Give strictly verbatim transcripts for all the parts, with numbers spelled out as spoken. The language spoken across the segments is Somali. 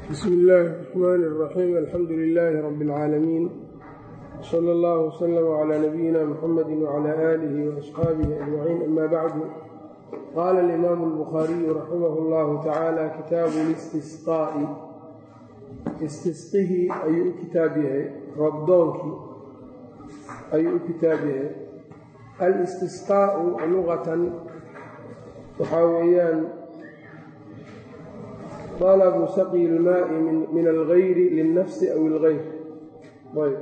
بسم الله الرحمن الرحيم الحمد لله رب العالمين صلى الله وسلم على نبينا محمد وعلى آله وأصحابه أجمعين أما بعد قال الإمام البخاري رحمه الله تعالى كتاب الاستسقاء استسقه أي كتابه ربضانك أي كتابه الاستسقاء لغة وحاويان طلب سقي الماء من, من الغير للنفس أو الغير طيب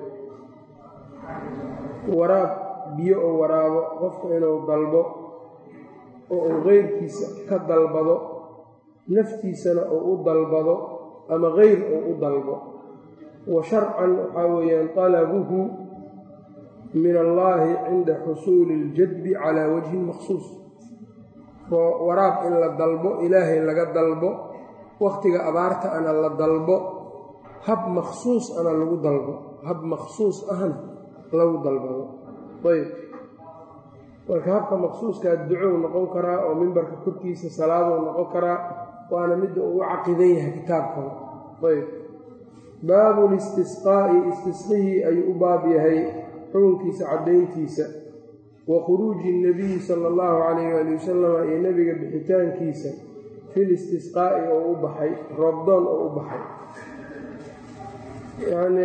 waraab biyo oo waraabo qofka inuu dalbo oo uu geyrkiisa ka dalbado naftiisana oo u dalbado ama geyr oo u dalbo wa sharcan waxaa weeyaan talabuhu min allaahi cinda xusuuli اljadbi calaa wajhin maksuus oo waraab in la dalbo ilaahay laga dalbo wakhtiga abaarta ana la dalbo hab makhsuus ana lagu dalbo hab makhsuus ahna lagu dalbado ayb marka habka maqsuuskaa ducow noqon karaa oo mimbarka korkiisa salaadou noqon karaa waana midda uu u caqidan yahay kitaabkan ayb baabu listisqaa'i istisqihii ayuu u baab yahay xukunkiisa caddayntiisa wa khuruuji nabiyi sala allahu calayh waali wasalama iyo nebiga bixitaankiisa fil istisqaa'i oo u baxay roobdoon oo u baxay yani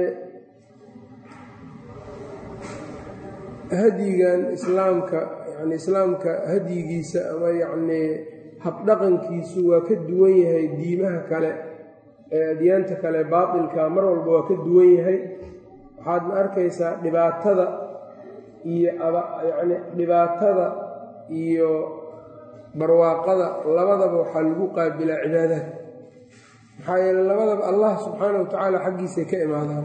hadyigan islaamka yani islaamka hadyigiisa ama yacnii habdhaqankiisu waa ka duwan yahay diimaha kale ee adyaanta kale baatilka mar walba waa ka duwan yahay waxaadna arkaysaa dhibaatada iyo yacni dhibaatada iyo barwaaqada labadaba waxaa lagu qaabilaa cibaadaad maxaa yeele labadaba allah subxaana wa tacaala xaggiisay ka imaadaan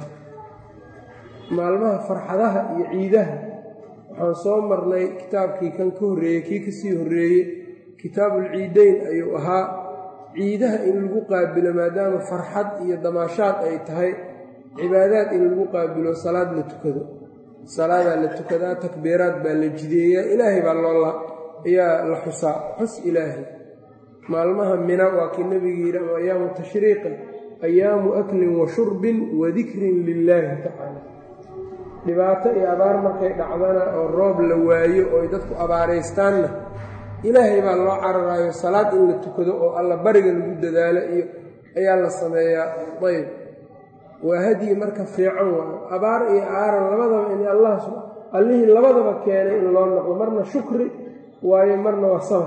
maalmaha farxadaha iyo ciidaha waxaan soo marnay kitaabkii kan ka horreeyey kii kasii horreeyey kitaabulciideyn ayuu ahaa ciidaha in lagu qaabilo maadaama farxad iyo damaashaad ay tahay cibaadaad in lagu qaabilo salaad la tukado salaadaa la tukadaa takbiiraad baa la jideeyaa ilaahay baa loola ayaa la xusaa xus ilaahay maalmaha mina waa kii nebiga yidhi ama ayaamu tashriiqin ayaamu aklin wa shurbin wa dikrin lilaahi tacaala dhibaato iyo abaar markay dhacdana oo roob la waayo oo ay dadku abaaraystaanna ilaahay baa loo cararaayo salaad in la tukado oo alla bariga lagu dadaalo iyo ayaa la sameeyaa ayb waa hadyi marka fiican waayo abaar iyo aaran labadaba in allah allihii labadaba keenay in loo noqdo marna shukri waayo marna waa sabar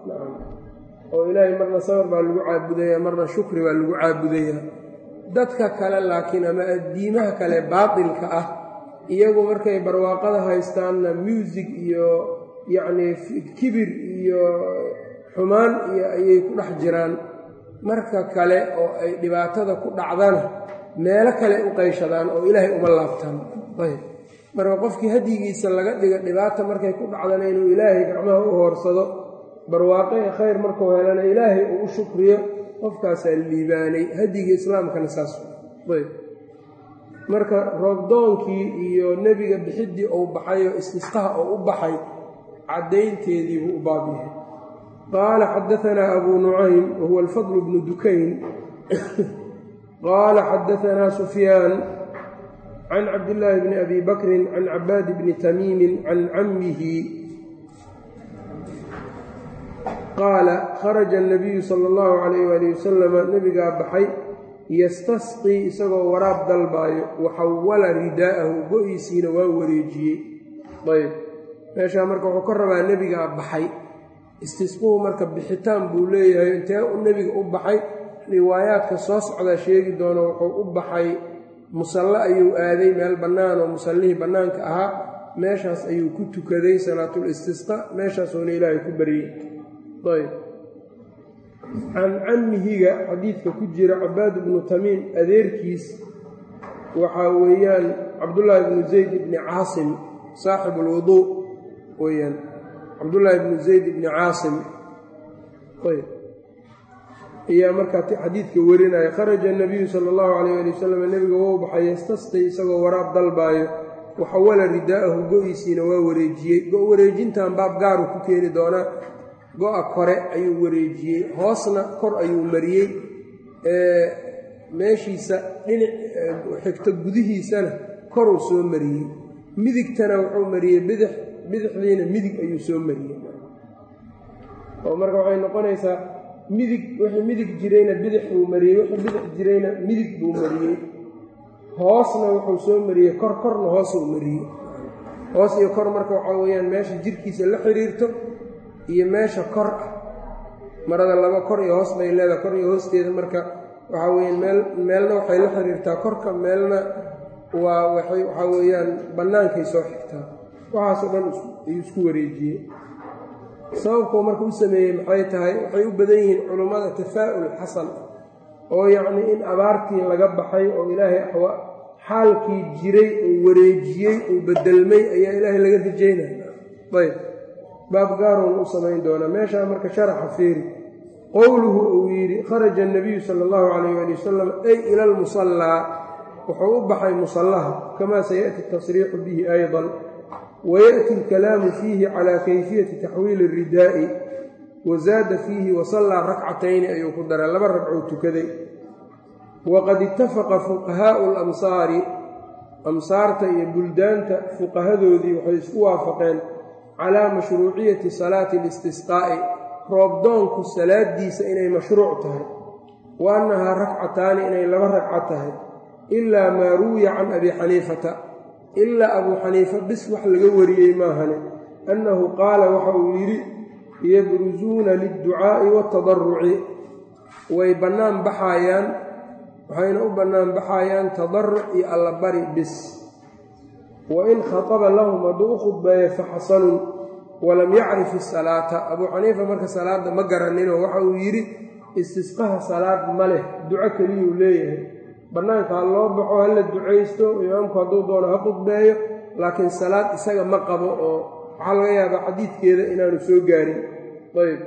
oo ilaahay marna sabar baa lagu caabudayaa marna shukri baa lagu caabudayaa dadka kale laakiin ama diimaha kale baatilka ah iyagu markay barwaaqada haystaanna muusig iyo yacnii kibir iyo xumaan iyo ayay ku dhex jiraan marka kale oo ay dhibaatada ku dhacdana meelo kale u qayshadaan oo ilaahay uma laabtaan ayb marka qofkii hadyigiisa laga dhiga dhibaata markay ku dhacdana inuu ilaahay gacmaha u hoorsado barwaaqo ee khayr markuu helana ilaahay uu u shukriyo qofkaasaa liibaanay hadyiga islaamkana saas ayb marka roobdoonkii iyo nebiga bixiddii uu baxay oo istisqaha oo u baxay caddaynteedii buu u baab yahay qaala xadaanaa abuu nucaym wahuwa alfadl bnu dukayn qaala xadaanaa sufyaan can cabdillaahi bni abi bakrin can cabaadi bni tamiimin can cammihi qaala kharaja anabiyu sala allahu calayh waali wasalama nebigaa baxay yastasqii isagoo waraab dalbaayo waxawala ridaa'ahu go-iisiina waa wareejiyey ayb meeshaa marka wuxuu ka rabaa nebigaa baxay istisquhu marka bixitaan buu leeyahay intee nebiga u baxay riwaayaadka soo socdaa sheegi doono wuxuu u baxay musallo ayuu aaday meel bannaan oo musallihii bannaanka ahaa meeshaas ayuu ku tukaday salaatul istisqa meeshaasuuna ilaahay ku baryey ayb can cammihiga xadiidka ku jira cabaad bnu tamiim adeerkiis waxaa weeyaan cabdullaahi bnu zayd ibni caasim saaxibu alwuduu weeyaan cabdullaahi bnu zayd ibni caasim ayb ayaa markaa xadiidka warinaya kharaja anabiyu sala allahu calayh ali wasalam nebiga wou baxay yastasqi isagoo waraab dalbaayo waxawala ridaa'ahu go-iisiina waa wareejiyey go- wareejintan baab gaaru ku keeni doonaa go-a kore ayuu wareejiyey hoosna kor ayuu mariyey meeshiisa dhinac xigto gudihiisana koruu soo mariyey, midigtana wuxuu mariyey bidix, bidixdiina midig ayuu soo mariyey. oo marka waxay noqonaysaa midig wixii midig jirayna bidix buu mariyey, wixii bidix jirayna midig buu mariyey, hoosna wuxuu soo mariyey kor, korna hoosuu mariyey. hoos iyo kor marka waxaa weeyaan meesha jirhkiisa la xiriirto iyo meesha kor ah. marada laba kor iyo hoos bay leedahay, kor iyo hoosteeda marka waxaa weyaan meel meelna waxay la xiriirtaa korka, meelna waa waxay waxaa weeyaan bannaankay soo xigtaa. waxaasoo dhan ayuu isku wareejiyey. sababkuu marka u sameeyey maxay tahay? waxay u badan yihiin culummada tafaa'ul xasan oo yacnii in abaartii laga baxay oo ilaahay axwa xaalkii jiray uu wareejiyey uu bedelmay ayaa ilaahay laga rajaynaya. ayb baab gaaroon u samayn doonaa meeshaa marka sharaxa fiiri. qowluhu uu yidhi kharaja annabiyu sala allahu calayh ali wasalam ay ila almusallaa, wuxuu u baxay musallaha, kamaa sayaأti tasriixu bihi aydan, wayaأti alkalaamu fiihi calaa kayfiyati taxwiili اridaa'i, wazaada fiihi wasallaa rakcatayni ayuu ku daray, laba ragcuu tukaday. waqad ittafaqa fuqahaa'u alamsaari, amsaarta iyo buldaanta fuqahadoodii waxay isku waafaqeen calaa mashruuciyati salaati اlistisqaa'i, roobdoonku salaadiisa inay mashruuc tahay, wa annahaa rakcataani inay laba ragco tahay, ilaa maa ruwiya can abi xaniifata, ilaa abuu xaniifa bis wax laga wariyey maahane, annahu qaala waxa uu yidhi yabrusuuna lilducaa'i waatadaruci, way bannaan baxaayaan, waxayna u bannaan baxaayaan tadaruc iyo allabari bis. wa in khataba lahum hadduu u khudbeeyo faxasanun walam yacrif isalaata, abuu xaniifa marka salaadda ma garaninoo waxa uu yidhi istisqaha salaad ma leh, duco keliyuu leeyahay. bannaanka ha loo baxo hala ducaysto, imaamku hadduu doono ha khudbeeyo, laakiin salaad isaga ma qabo oo waxaa laga yaabaa xadiidkeeda inaanu soo gaarin. ayb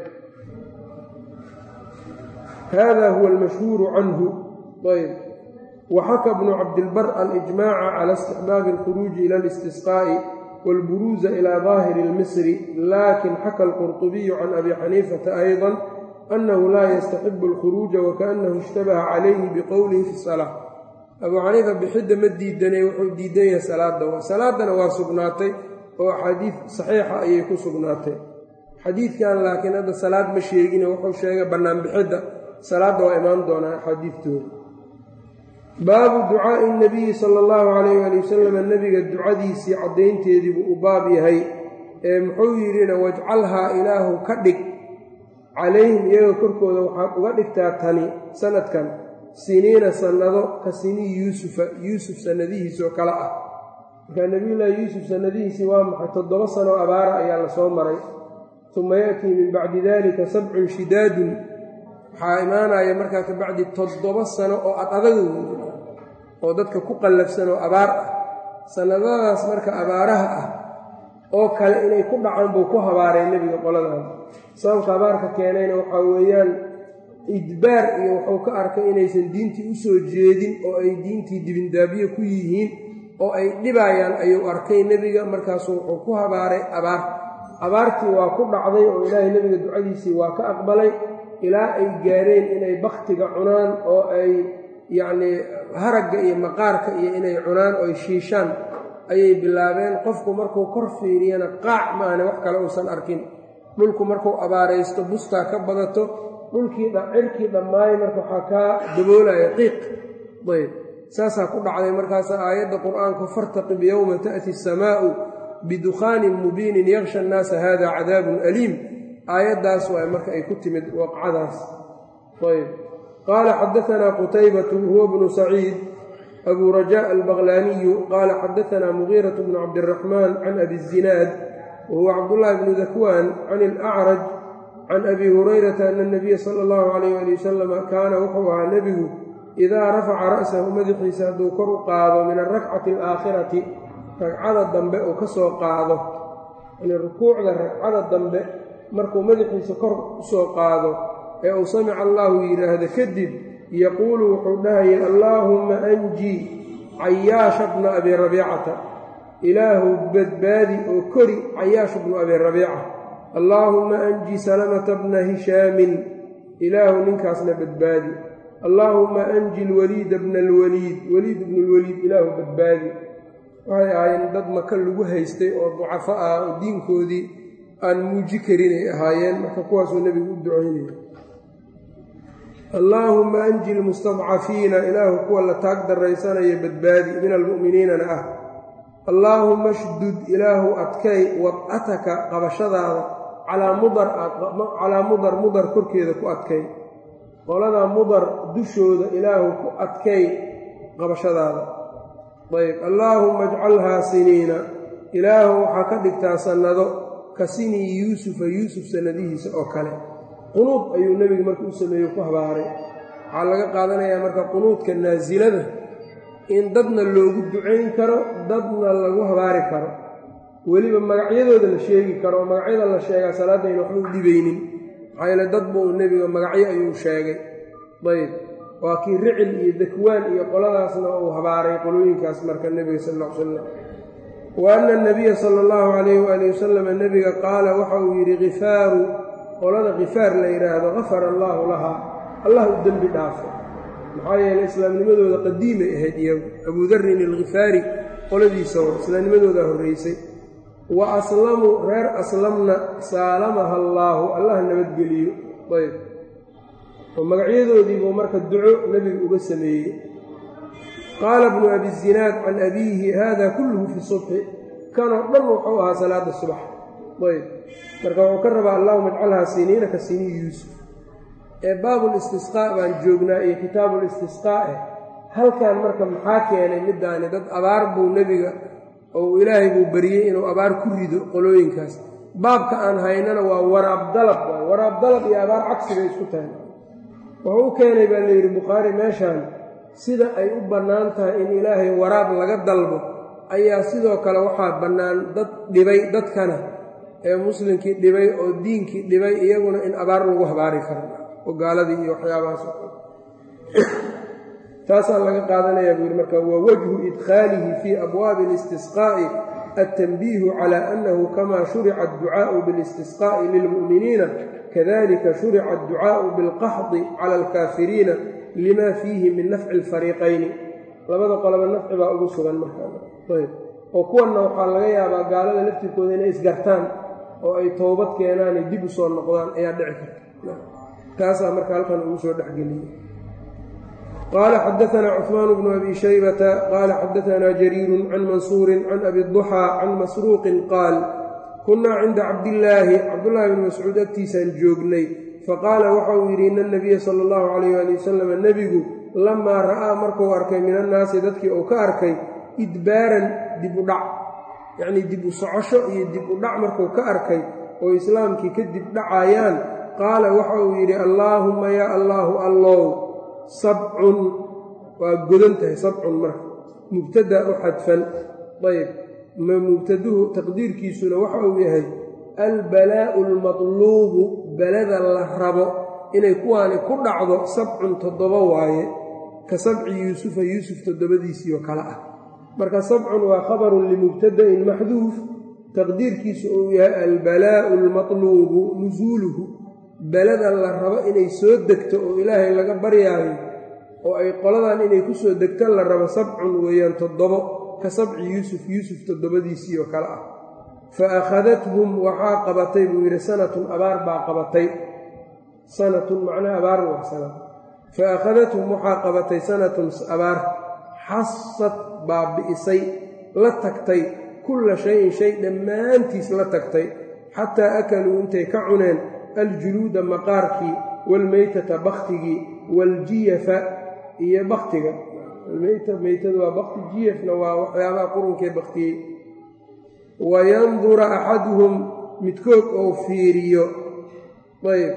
hada huwa almashhuuru canhu. ayb waxaka bnu cabdilbar alijmaaca cala istixbaabi alkhuruuji ila alistisqaa'i waalburuuza ilaa daahiri almisri, laakin xaka alqurطubiyu can abi xaniifata ayضa annahu laa yastaxibu alkhuruuja wakaannahu ishtabaha calayhi biqowlihi fi salaa. abuu xaniifa bixidda ma diidanay, wuxuu diidan yahay salaadda. salaaddana waa sugnaatay oo axaadiid saxiixa ayay ku sugnaatay. xadiidkan laakiin hadda salaad ma sheegine wuxuu sheegay bannaan bixidda, salaadda waa imaan doonaa axaadiidtooda. baabu ducaa'i nabiyi sala allahu calayh ali wasalam, nebiga ducadiisii caddaynteedii buu u baab yahay. ee muxuu yidhina wajcalhaa ilaahu ka dhig calayhim iyaga korkooda waxaad uga dhigtaa tani sanadkan siniina sannado ka sinii yuusufa, yuusuf sannadihiisoo kale ah. markaa nebiyullaahi yuusuf sannadihiisii waa maxay? toddoba sanoo abaara ayaa la soo maray. uma ya'tii min bacdi dalika sabcun shidaadun, waxaa imaanaya markaa ka bacdi toddoba sano oo ad adagu oo dadka ku qallafsan oo abaar ah. sannadadaas marka abaaraha ah oo kale inay ku dhacaan buu ku habaaray nebiga qoladan. sababka abaarka keenayna waxaa weeyaan idbaar iyo wuxuu ka arkay inaysan diintii u soo jeedin oo ay diintii dibindaabiye ku yihiin oo ay dhibayaan ayuu arkay nebiga. markaasuu wuxuu ku habaaray abaar. abaartii waa ku dhacday oo ilaahay nebiga ducadiisii waa ka aqbalay, ilaa ay gaareen inay bakhtiga cunaan oo ay yacnii haragga iyo maqaarka iyo inay cunaan oo ay shiishaan ayay bilaabeen. qofku markuu kor fiiriyana qaac maahane wax kale uusan arkin. dhulku markuu abaaraysto bustaa ka badato, dhulkii cirkii dhammaay marka waxaa kaa daboolaya qiiq. ayb saasaa ku dhacday. markaasa aayadda qur'aanku fartaqib yowma ta'ti asamaa'u bidukhaanin mubiinin yaksha annaasa hada cadaabun aliim, aayaddaas waay marka ay ku timid waqcadaas. ayb qaala xadaanaa qutaybatu huwa bnu saciid abuu rajaa albaqlaaniyu qaala xadaanaa mugiiratu bnu cabdiraxmaan can abi zinaad wahuwa cabdullaahi bnu dakwaan can ilacraj can abi hurayrata ana anabiya sala allahu calayh ali wasalama kaana wuxuu ahaa nebigu idaa rafaca ra'sahu madaxiisa hadduu kor u qaado min alrakcati alaakhirati, ragcada dambe uu ka soo qaado, yani rukuucda ragcada dambe markuu madaxiisa kor u soo qaado ee uu samica allaahu yidhaahdo kadib, yaquulu wuxuu dhahayay allaahumma anji cayaasha bna abi rabiicata, ilaahu badbaadi oo kori cayaasha bnu abi rabiica. allaahumma anji salamata bna hishaamin, ilaahu ninkaasna badbaadi. allaahuma anji lwaliida bna alwaliid waliid bna lwaliid ilaahu badbaadi waxay ahaayeen dad maka lagu haystay oo ducafo ah oo diinkoodii aan muuji karin ay ahaayeen marka kuwaasuu nebigu u ducaynaya allaahuma anji lmustadcafiina ilaahu kuwa la taag daraysanaya badbaadi min almu'miniinana ah allaahuma shdud ilaahu adkay wad'ataka qabashadaada calaa mudar calaa mudar mudar korkeeda ku adkay qoladaa mudar dushooda ilaahu ku adkay qabashadaada ayb allaahuma ajcalhaa siniina ilaahu waxaa ka dhigtaa sannado ka sinii yuusufa yuusuf sannadihiisa oo kale qunuud ayuu nebigu marka u sameeye ku habaaray waxaa laga qaadanayaa marka qunuudka naasilada in dadna loogu ducayn karo dadna lagu habaari karo weliba magacyadooda la sheegi karo oo magacyada la sheegaa salaadayna waxba u dhibaynin maxaa yeele dad buu nebiga magacyo ayuu sheegay ayb waa kii ricil iyo dakwaan iyo qoladaasna uu habaaray qolooyinkaas marka nebiga sal ll ly slam wa anna anabiya sala allahu calayhi waalihi wasalam nebiga qaala waxa uu yidhi khifaaru qolada khifaar la yidhaahdo gafara allaahu lahaa allah u dembi dhaafo maxaa yeeley islaamnimadooda qadiimay ahayd iyagu abuudarin alkhifaari qoladiisa hor islaamnimadoodaa horraysay wa aslamuu reer aslamna saalamaha allaahu allah nabadgeliyo ayb oo magacyadoodiibuu marka duco nebiga uga sameeyey qaala bnu abi zinaad can abiihi hada kulluhu fi subxi kanoo dhan wuxuu ahaa salaada subax ayb marka wuxuu ka rabaa allahuma ajcalhaa siniina ka sinii yuusuf ee baabulistisqaa baan joognaa iyo kitaabulistisqaa eh halkan marka maxaa keenay middaani dad abaar buu nebiga oo ilaahay buu bariyey inuu abaar ku rido qolooyinkaas baabka aan haynana waa waraab dalab waay waraab dalab iyo abaar cagsigay isku tahay wuxuu u keenay baa layidhi bukhaari meeshaan sida ay u bannaan tahay in ilaahay waraab laga dalbo ayaa sidoo kale waxaa bannaan dad dhibay dadkana ee muslimkii dhibay oo diinkii dhibay iyaguna in abaar lagu habaari karo oo gaaladii iyo waxyaabahaas taasaa laga qaadanayaa buu yidhi marka wa wajhu idkhaalihi fii abwaabi اlistisqaa'i altanbiihu calaa annahu kamaa shurica adducaa'u biاlistisqaa'i lilmu'miniina kadalika shurica adducaa'u bilqaxdi cala alkaafiriina lima fiihi min nafci alfariiqayni labada qoloba nafci baa ugu sugan markaayb oo kuwanna waxaa laga yaabaa gaalada laftirkooda inay isgartaan oo ay toobad keenaanay dib u soo noqdaan ayaa dhici karta taasaa marka halkan ugu soo dhexgeliyey qaala xadaanaa cuثmaan bnu abi shaybata qaala xadaanaa jariiru can mansuurin can abi duxaa can masruuqin qaal kunnaa cinda cabdillaahi cabdullaahi bni mascuud agtiisaan joognay faqaala waxa uu yidhi ina anabiya sala allahu calayh waali wasalam nebigu lamaa ra'aa markuu arkay min annaasi dadkii uu ka arkay idbaaran dib u dhac yacnii dib u socosho iyo dib u dhac markuu ka arkay oo islaamkii ka dib dhacayaan qaala waxa uu yidhi allaahumma yaa allaahu allow sabcun waa godan tahay sabcun marka mubtada u xadfan ayb ma mubtaduhu taqdiirkiisuna waxa uu yahay albalaa'u almatluubu balada la rabo inay kuwaani ku dhacdo sabcun toddoba waaye ka sabci yuusufa yuusuf toddobadiisii oo kale ah marka sabcun waa khabarun limubtada'in maxduuf taqdiirkiisu uu yahay albalaa'u almatluubu nusuuluhu balada la rabo inay soo degto oo ilaahay laga baryaayo oo ay qoladan inay ku soo degto la rabo sabcun weeyaan toddobo ka sabci yuusuf yuusuf toddobadiisii oo kale ah fa akhadathum waxaa qabatay buu yidhi sanatun abaar baa qabatay sanatun macnaha abaar waa sanad fa akhadathum waxaa qabatay sanatun abaar xasad baabi'isay la tagtay kulla shayin shay dhammaantiis la tagtay xataa akaluu intay ka cuneen aljuluuda maqaarkii waalmeytata baktigii waaljiyafa iyo baktiga almeyta meytada waa bakti jiyafna waa waxyaabaha qurunkee baktiyey wayandura axaduhum midkood ou fiiriyo ayb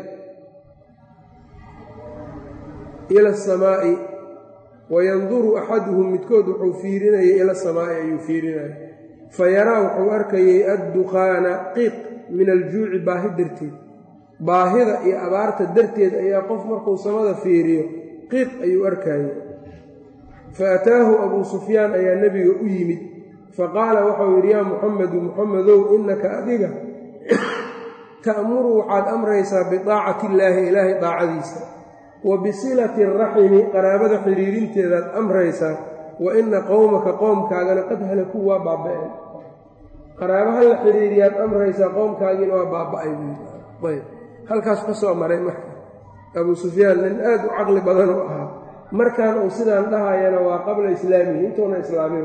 ila asamaa'i wayanduru axaduhum midkood wuxuu fiirinayay ila asamaa'i ayuu fiirinaya fayaraa wuxuu arkayay addukhaana qiiq min aljuuci baahi darteed baahida iyo abaarta darteed ayaa qof markuu samada fiiriyo qiiq ayuu arkayay fa ataahu abuu sufyaan ayaa nebiga u yimid faqaala waxau yidhi yaa muxamedu muxamedow innaka adiga ta'muru waxaad amraysaa bidaacati illaahi ilaahay daacadiisa wa bisilati araximi qaraabada xiriirinteedaad amraysaa wa ina qowmaka qoomkaagana qad halakuu waa baaba'een qaraabaha la xiriiriyaad amraysaa qoomkaagiina waa baaba'ay buuyb halkaas ka soo maray marka abuu sufyaan nin aad u caqli badan u ahaa markaan uu sidaan dhahayana waa qabla islaamihi intuuna islaamin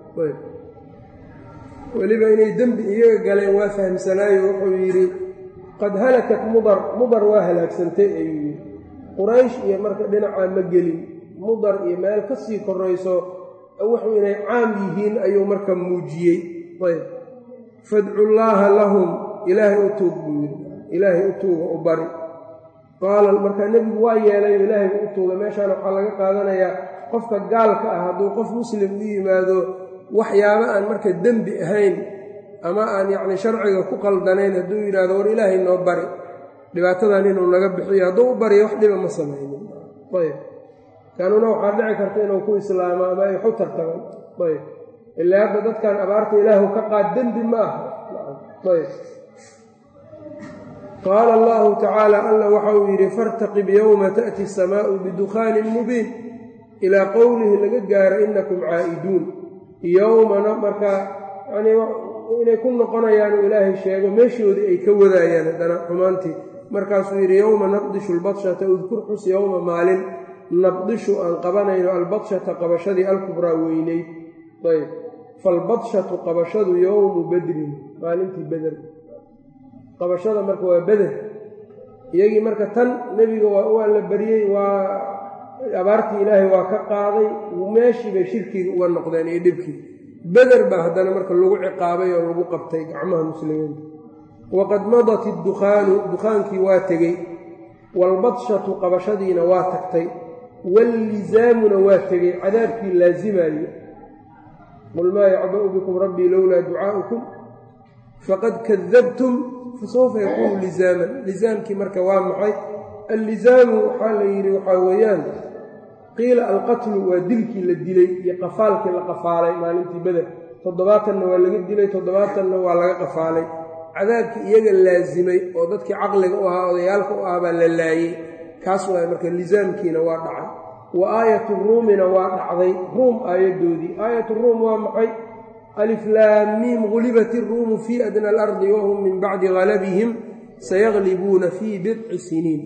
weliba inay dembi iyaga galeen waa fahamsanaayo wuxuu yidhi qad halakat mudar mudar waa halaagsantay ayuu yidhi quraysh iyo marka dhinacaa ma gelin mudar iyo meel ka sii korayso wuxuu inay caam yihiin ayuu marka muujiyey ayb fadcu llaaha lahum ilaahay u tuug buu yidhi ilaahay u tuuga u bari qaala markaa nebigu waa yeelayo ilaahay u tuuga meeshaan waxaa laga qaadanayaa qofka gaalka ah hadduu qof muslim u yimaado waxyaaba aan marka dembi ahayn ama aan yacni sharciga ku qaldanayn hadduu yidhaahdo war ilaahay noo bari dhibaatadan inuu naga bixiyo hadduu u baryo wax dhiba ma samaynin ayb kanuna waxaa dhici karta inuu ku islaamo ama ay waxu tartaban ayb ilaa hadda dadkan abaarta ilaahu ka qaad dembi ma aha ayb qaala allahu tacaala alla waxa uu yidhi fartaqib yowma ta'ti asamaa'u bidukhaanin mubiin ilaa qowlihi laga gaaro inakum caa'iduun yowmana markaa yanii inay ku noqonayaanu ilaahay sheego meeshoodii ay ka wadaayaan haddana xumaantii markaasuu yidhi yowma naqdishu albadshata udkur xus yowma maalin naqdishu aan qabanayno albadshata qabashadii alkubraa weyneyd ayb faalbadshatu qabashadu yowmu badrin maalintii beder qabashada marka waa beder iyagii marka tan nebiga waa la baryey waa abaartii ilaahay waa ka qaaday meeshii bay shirkiga uga noqdeen iyo dhibkii beder baa haddana marka lagu ciqaabay oo lagu qabtay gacmaha muslimiinta waqad madat iddukhaanu dukhaankii waa tegey waalbadshatu qabashadiina waa tagtay wallizaamuna waa tegey cadaabkii laasimaye qul maa yacba'u bikum rabbii lowlaa ducaa'ukum faqad kadabtum fasawfa yakuunu lizaaman lizaamkii marka waa maxay allizaamu waxaa la yidhi waxaa weeyaan qiila alqatlu waa dilkii la dilay iyo qafaalkii la qafaalay maalintii beder toddobaatanna waa laga dilay toddobaatanna waa laga qafaalay cadaabkii iyaga laasimay oo dadkii caqliga u ahaa odayaalka u ahaa baa la laayey kaas waay marka lizaamkiina waa dhacay wa aayatu ruumina waa dhacday ruum aayaddoodii aayatu ruum waa maxay aliflaamiim gulibat iruumu fii adna alardi wahum min bacdi galabihim sayaglibuuna fii bidci siniin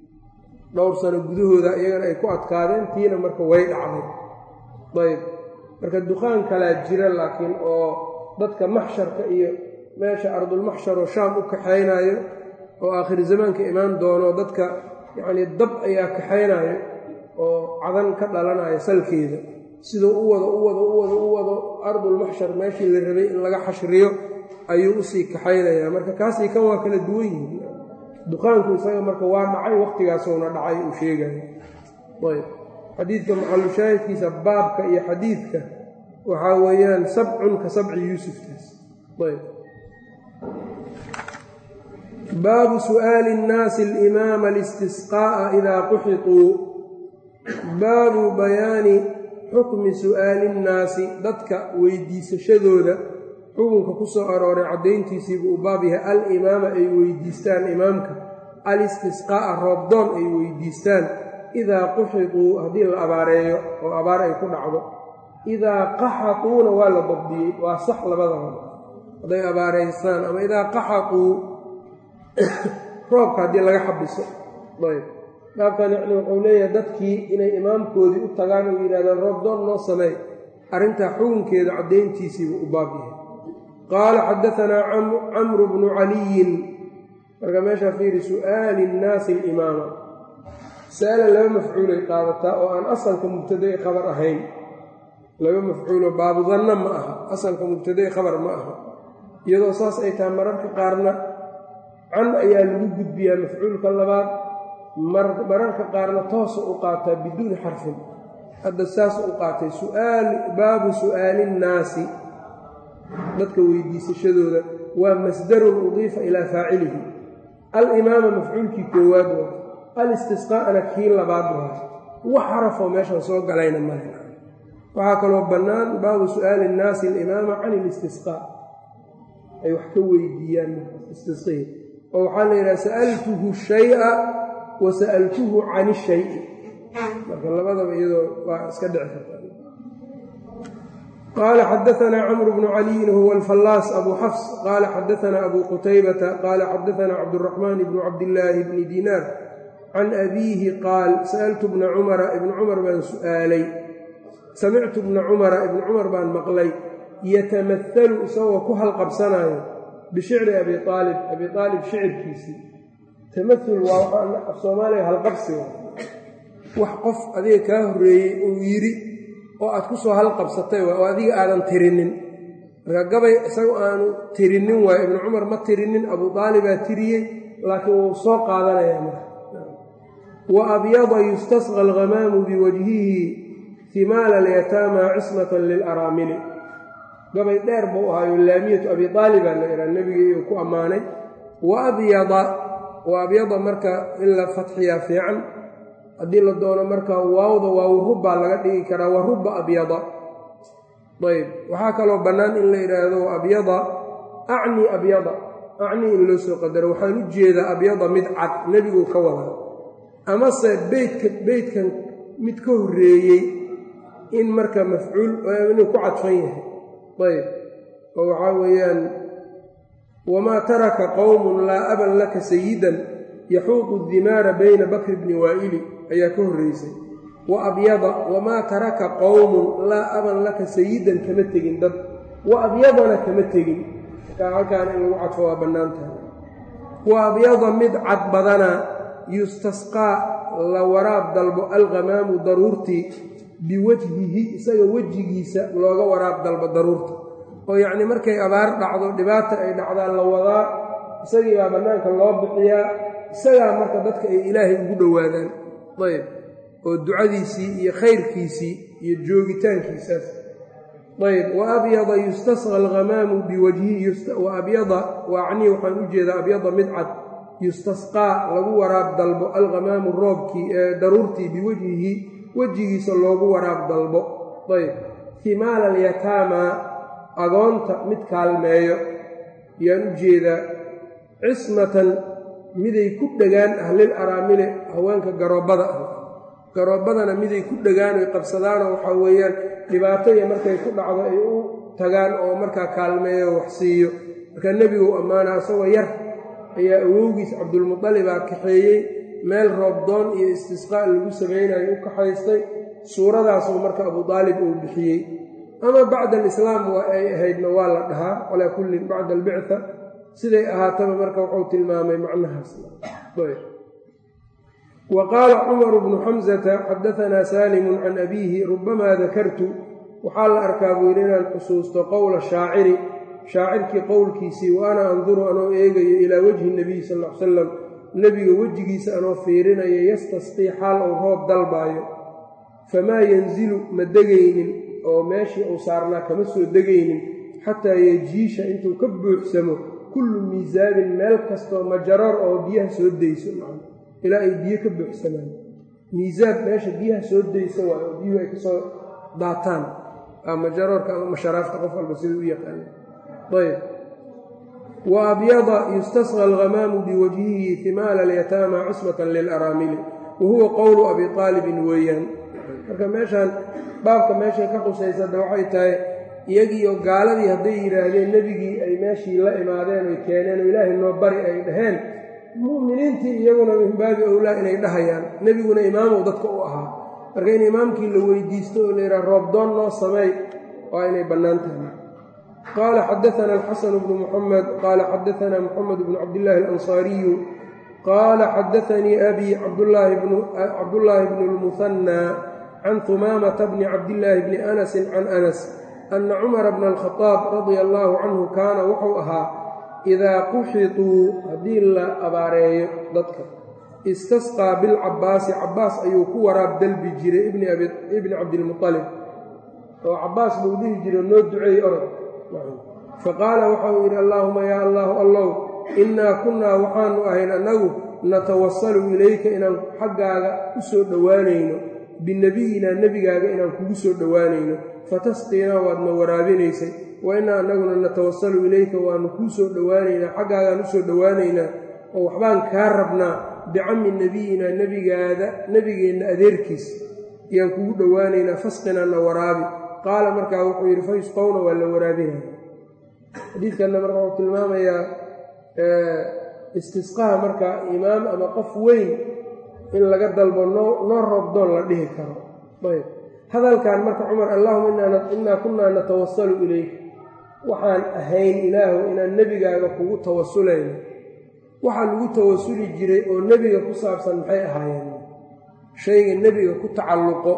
dhowr sano gudahooda iyagana ay ku adkaadeen tiina marka way dhacday ayb marka dukhaan kalaa jira laakiin oo dadka maxsharka iyo meesha ardulmaxshar oo shaam u kaxaynaayo oo aakhir zamaanka imaan doono dadka yacnii dab ayaa kaxaynaayo oo cadan ka dhalanayo salkeeda siduu u wado u wado u wado u wado ardulmaxshar meeshii la rabay in laga xashriyo ayuu usii kaxaynayaa marka kaasii kan waa kala duwan yihiin dukaanku isaga marka waa dhacay wakhtigaasuuna dhacay uu sheegayo ayb xadiidka maxalushaahidkiisa baabka iyo xadiidka waxaa weeyaan sabcun ka sabci yuusuftaas ayb baabu su'aali innaasi alimaama alistisqaa'a idaa quxituu baabu bayaani xukmi su'aali innaasi dadka weydiisashadooda xukunka ku soo arooray caddayntiisiibuu u baab yahay alimaama ay weydiistaan imaamka alistisqaa'a roobdoon ay weydiistaan idaa quxituu haddii la abaareeyo oo abaar ay ku dhacdo idaa qaxaquuna waa la dabdiyey waa sax labadaba hadday abaareysaan ama idaa qaxaquu roobka haddii laga xabiso ayb baabkan yacni wuxuu leeyahay dadkii inay imaamkoodii u tagaan oo yidhahdaan roobdoon noo sameey arrintaa xukunkeeda caddayntiisiibuu u baab yahay qaala xadaanaa camru bnu caliyin marka meeshaa fiiri su'aali innaasi alimaama sa'ala laba mafcuulay qaadataa oo aan asalka mubtadae khabar ahayn laba mafcuuloo baabu danna ma aha asalka mubtadae khabar ma aha iyadoo saas ay tahay mararka qaarna can ayaa lagu gudbiyaa mafcuulka labaad mararka qaarna toosa u qaataa biduuni xarfin hadda saas u qaatay baabu su'aali innaasi dadka weydiisashadooda waa masdarun udiifa ilaa faacilihi alimaama mafcuulkii koowaad waa alistisqaa'ana kii labaad waa wax xarafoo meeshan soo galayna male waxaa kaloo bannaan baabu su'aali innaasi alimaama can ilistisqaa ay wax ka weydiiyaan istisqihi oo waxaa la yidhaha sa'altuhu shay'a wasa'altuhu can ishay marka labadaba iyadoo waa iska dhici karta qaala xadaanaa camru bnu caliyin huwa alfallaas abu xafs qaala xadaanaa abu qutaybata qaala xadaanaa cabduraxmaan bnu cabdillaahi bni dinaar can abiihi qaal sa'altu bna cumara ibna cumar baan su'aalay samictu bna cumara ibna cumar baan maqlay yatamahalu isagoo ku halqabsanaayo bishicri abi aalib abi aalib shicirkiisii tamahul waa waxaa af soomaaliya halqabsiga wax qof adiga kaa horreeyey uu yidhi oo aad ku soo halqabsatay oo adiga aadan tirinin marka gabay isagu aanu tirinin waayo ibnu cumar ma tirinin abuu aalibaa tiriyey laakiin wuu soo qaadanayaa marka wa abyada yustasqa alghamaamu biwajhihi himaala alyataama cismatan lilaraamili gabay dheer buu ahaayo laamiyatu abi aalibaa la ihaa nebiga iyuu ku ammaanay wa abyada wa abyada marka in la fatxiyaa fiican haddii la doono marka waawda waaw rubbaa laga dhigi karaa wa rubba abyada ayb waxaa kaloo bannaan in la yidhaahdo abyada acni abyada acni in loo soo qadaro waxaan u jeedaa abyada mid cad nebiguu ka wadaa amase beydka beydkan mid ka horreeyey in marka mafcuul inuu ku cadfan yahay ayb oo waxaa weeyaan wamaa taraka qowmun laa aban laka sayidan yaxuuqu dimaara bayna bakri bni waa'ili ayaa ka horreysay wa abyada wamaa taraka qowmun laa aban laka sayidan kama tegin dad wa abyadana kama tegin markaa halkaana in lagu cadfo waa bannaan tahay wa abyada mid cad badana yustasqaa la waraab dalbo alghamaamu daruurtii biwajhihi isaga wejigiisa looga waraab dalbo daruurta oo yacnii markay abaar dhacdo dhibaata ay dhacdaan la wadaa isagii baa bannaanka loo bixiyaa isagaa marka dadka ay ilaahay ugu dhowaadaan ayb oo ducadiisii iyo khayrkiisii iyo joogitaankiisaas ayb wa abyada yustasqa alghamaamu biwajhihi wa abyada waacnii waxaan u jeedaa abyada mid cad yustasqaa lagu waraab dalbo alghamaamu roobkii ee daruurtii biwajhihi wejigiisa loogu waraab dalbo ayb himaala alyataama agoonta mid kaalmeeyo yaan u jeedaa cismatan miday ku dhegaan ah lil araamile haweenka garoobbada ah garoobbadana miday ku dhegaan oy qabsadaanoo waxaa weeyaan dhibaataya markay ku dhacdo ay u tagaan oo markaa kaalmeeyo wax siiyo markaa nebiguu ammaana isagoo yar ayaa awowgiis cabdulmutalibaa kaxeeyey meel roobdoon iyo istisqaa lagu samaynayo u kaxaystay suuradaasoo marka abuu aalib uu bixiyey ama bacda alislaam waa ay ahaydna waa la dhahaa calaa kullin bacda albictha siday ahaataba marka wuxuu tilmaamay macnahaas wa qaala cumaru bnu xamsata xadaanaa saalimun can abiihi rubamaa dakartu waxaa la arkaa buu yidhi inaan xusuusto qowla shaaciri shaacirkii qowlkiisii wa ana anduru anoo eegayo ilaa wejhi nabiyi sal l salam nebiga wejigiisa anoo fiirinayo yastasqii xaal uu roob dalbaayo famaa yanzilu ma degaynin oo meeshii uu saarnaa kama soo degaynin xataa yejiisha intuu ka buuxsamo kullu miisaabin meel kastoo majaroor oo biyaha soo dayso ilaa ay biyo ka buuxsamaan miisaab meesha biyaha soo dayso waay oo biyuhu ay ka soo daataan majaroorka ama masharaafta qof walba sida u yaqaana ayb wa abyada yustasqa alghamaamu biwajhihi himaala alyataama cismatan lilaraamili wa huwa qowlu abi aalibin weeyaan marka meeshaan baabka meeshay ka qusaysada waxay tahay iyagiiyo gaaladii hadday yidhaahdeen nebigii ay meeshii la imaadeen oy keeneen oo ilaahay noo bari ay dhaheen mu'miniintii iyaguna min baabi owlaa inay dhahayaan nebiguna imaamow dadka u ahaa marka in imaamkii la weydiisto oo la yidhaha roobdoon noo sameey waa inay bannaan tahay qaala xadaana alxasanu bnu muxamed qaala xadaanaa muxamed bnu cabdillaahi alansaariyu qaala xadaanii abii cabdullaahi bnu lmuhannaa can humaamata bni cabdillaahi bni anasin can anas ana cumara bna alkhadaab radia allaahu canhu kaana wuxuu ahaa idaa quxituu haddii la abaareeyo dadka istasqaa bilcabbaasi cabbaas ayuu ku waraab dalbi jiray ibni cabdilmualib oo cabbaas buu dhihi jiro noo duceey orod faqaala waxauu yidhi allaahuma yaa allaahu allow innaa kunnaa waxaanu ahayn annagu natawasalu ilayka inaan xaggaaga u soo dhowaanayno binebiyinaa nebigaaga inaan kugu soo dhowaanayno fatasqiinaa waadna waraabinaysay wa innaa annaguna natawasalu ilayka waanu kuu soo dhowaanaynaa xaggaagaan u soo dhowaanaynaa oo waxbaan kaa rabnaa bicammi nebiyina nebigaada nebigeenna adeerkiis ayaan kugu dhowaanaynaa fasqinana waraabi qaala markaa wuxuu yidhi fa yusqowna waa la waraabinaya xadiidkanna marka wuxuu tilmaamayaa istisqaha markaa imaam ama qof weyn in laga dalbo noo noo roobdoon la dhihi karo ayb hadalkan marka cumar allahuma innaa kunnaa natawasalu ilayk waxaan ahayn ilaahu inaan nebigaaga kugu tawasulayno waxaa lagu tawasuli jiray oo nebiga ku saabsan maxay ahaayeen shayga nebiga ku tacalluqo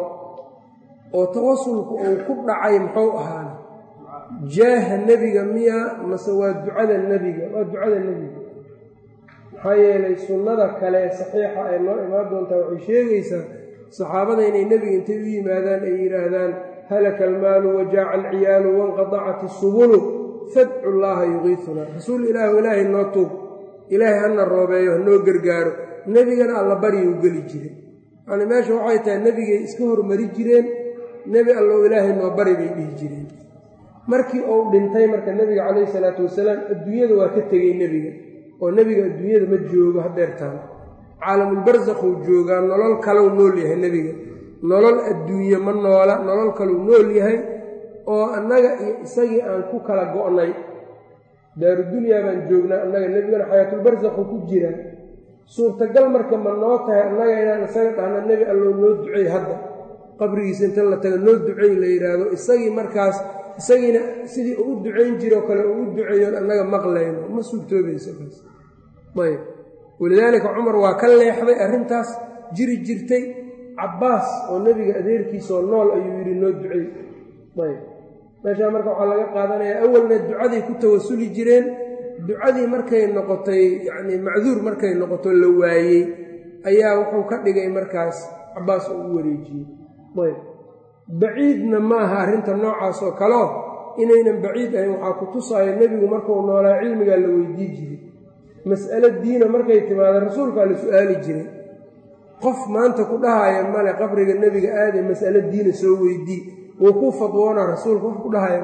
oo tawasulku uu ku dhacay muxuu ahaana jaaha nebiga miya mase waa ducada nebiga waa ducada nebiga maxaa yeelay sunnada kale saxiixa ay noo imaan doontaa waxay sheegaysaa saxaabada inay nebiga intay u yimaadaan ay yidhaahdaan halaka almaalu wajaaca alciyaalu wanqadacat isubulu fadcu llaaha yuqiisunaa rasuul ilaahu ilaahay noo tuug ilaahay hana roobeeyo hanoo gargaaro nebigana alla baryuu geli jiray yacni meesha waxay tahay nebigay iska hormari jireen nebi allow ilaahay noo bari bay dhihi jireen markii uu dhintay marka nebiga calayhi salaatu wasalaam adduunyada waa ka tegey nebiga oo nebiga adduunyada ma joogo hadeertaan caalamulbarsakhuu joogaa nolol kaleu nool yahay nebiga nolol adduunye ma noola nolol kaleu nool yahay oo annaga iyo isagii aan ku kala go'nay daarudunyaa baan joognaa annaga nebigana xayaatulbarsakhu ku jiraa suurtagal marka ma noo tahay annaga inaan isaga dhahna nebi allow noo duceey hadda qabrigiisa inta la taga noo duceey la yidhaahdo isagii markaas isagiina sidii uu u ducayn jiroo kale uu u duceeyoon annaga maqlayno ma suurtoobaysa kaas ayb walidaalika cumar waa ka leexday arrintaas jiri jirtay cabbaas oo nebiga adeerkiisaoo nool ayuu yidhi noo duceey ayb meeshaa marka waxaa laga qaadanayaa awalna ducaday ku tawasuli jireen ducadii markay noqotay yacnii macduur markay noqoto la waayey ayaa wuxuu ka dhigay markaas cabbaas oo u wareejiyey ayb baciidna ma aha arrinta noocaas oo kaleo inaynan baciid ahayn waxaa ku tusaayo nebigu markuu noolaa cilmigaa la weydii jiray mas'alo diina markay timaada rasuulkaa la su'aali jiray qof maanta ku dhahaya male qabriga nebiga aade mas'alo diina soo weydii wuu ku fadwoonaa rasuulka wax ku dhahaya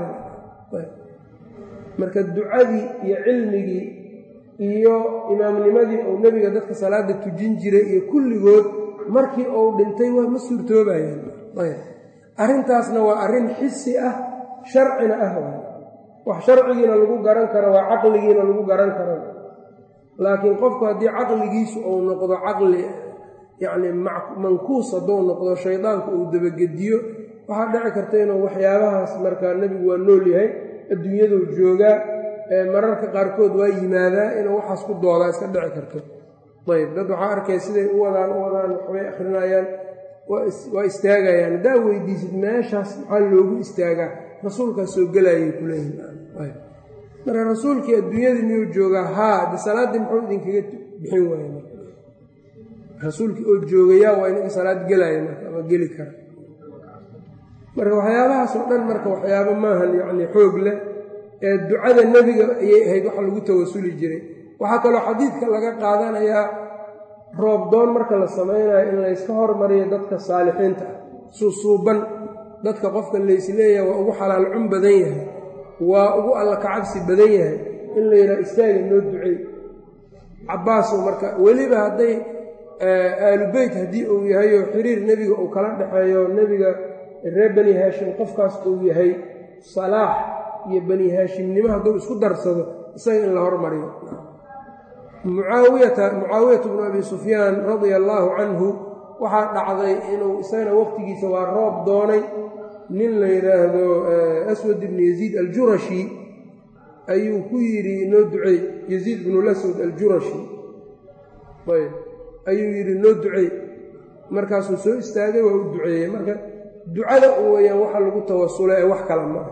marka ducadii iyo cilmigii iyo imaamnimadii uu nebiga dadka salaada tujin jiray iyo kulligood markii uu dhintay waa ma suurtoobayaan arrintaasna waa arrin xisi ah sharcina ah wax sharcigiina lagu garan karo waa caqligiina lagu garan karo laakiin qofku haddii caqligiisu uu noqdo caqli yacni mankuus hadduu noqdo shaydaanku uu dabagediyo waxaa dhici karta inuu waxyaabahaas markaa nebigu waa nool yahay adduunyaduu joogaa mararka qaarkood waa yimaadaa inuu waxaas ku doodaa iska dhici karto ayb dad waxaa arkaya siday u wadaan u wadaan waxbay akhrinayaan waa istaagayaan haddaa weydiisid meeshaas maxaa loogu istaagaa rasuulkaa soo gelayay ku leeyihin marka rasuulkii adduunyadii miyuu joogaa haa de salaaddii muxuu idinkaga bixin waaya marka rasuulkii oo joogayaa waa ininka salaad gelaya marka ama geli kara marka waxyaabahaas oo dhan marka waxyaabo maahan yacni xoog leh ee ducada nebiga ayay ahayd waxa lagu tawasuli jiray waxaa kaloo xadiidka laga qaadanayaa roobdoon marka la samaynayo in layska hormariyo dadka saalixiinta ah suusuuban dadka qofka laysleeyahay waa ugu xalaal cun badan yahay waa ugu alla kacabsi badan yahay in la yidhaha istaaga noo duceey cabbaasu marka weliba hadday aalubeyt haddii uu yahay oo xiriir nebiga uu kala dhexeeyo nebiga reer bani haashim qofkaas uu yahay salaax iyo bani haashimnimo hadduu isku darsado isaga in la hormariyo mucaawiyata mucaawiyatu bnu abi sufyaan radia allaahu canhu waxaa dhacday inuu isagana waqtigiisa waa roob doonay nin la yidhaahdo aswad ibnu yaziid aljurashi ayuu ku yidhi noo duceey yaziid bnulaswad aljurashi ayb ayuu yidhi noo duceey markaasuu soo istaagay waa u duceeyey marka ducada u weyaan waxa lagu tawasula ee wax kala ma aha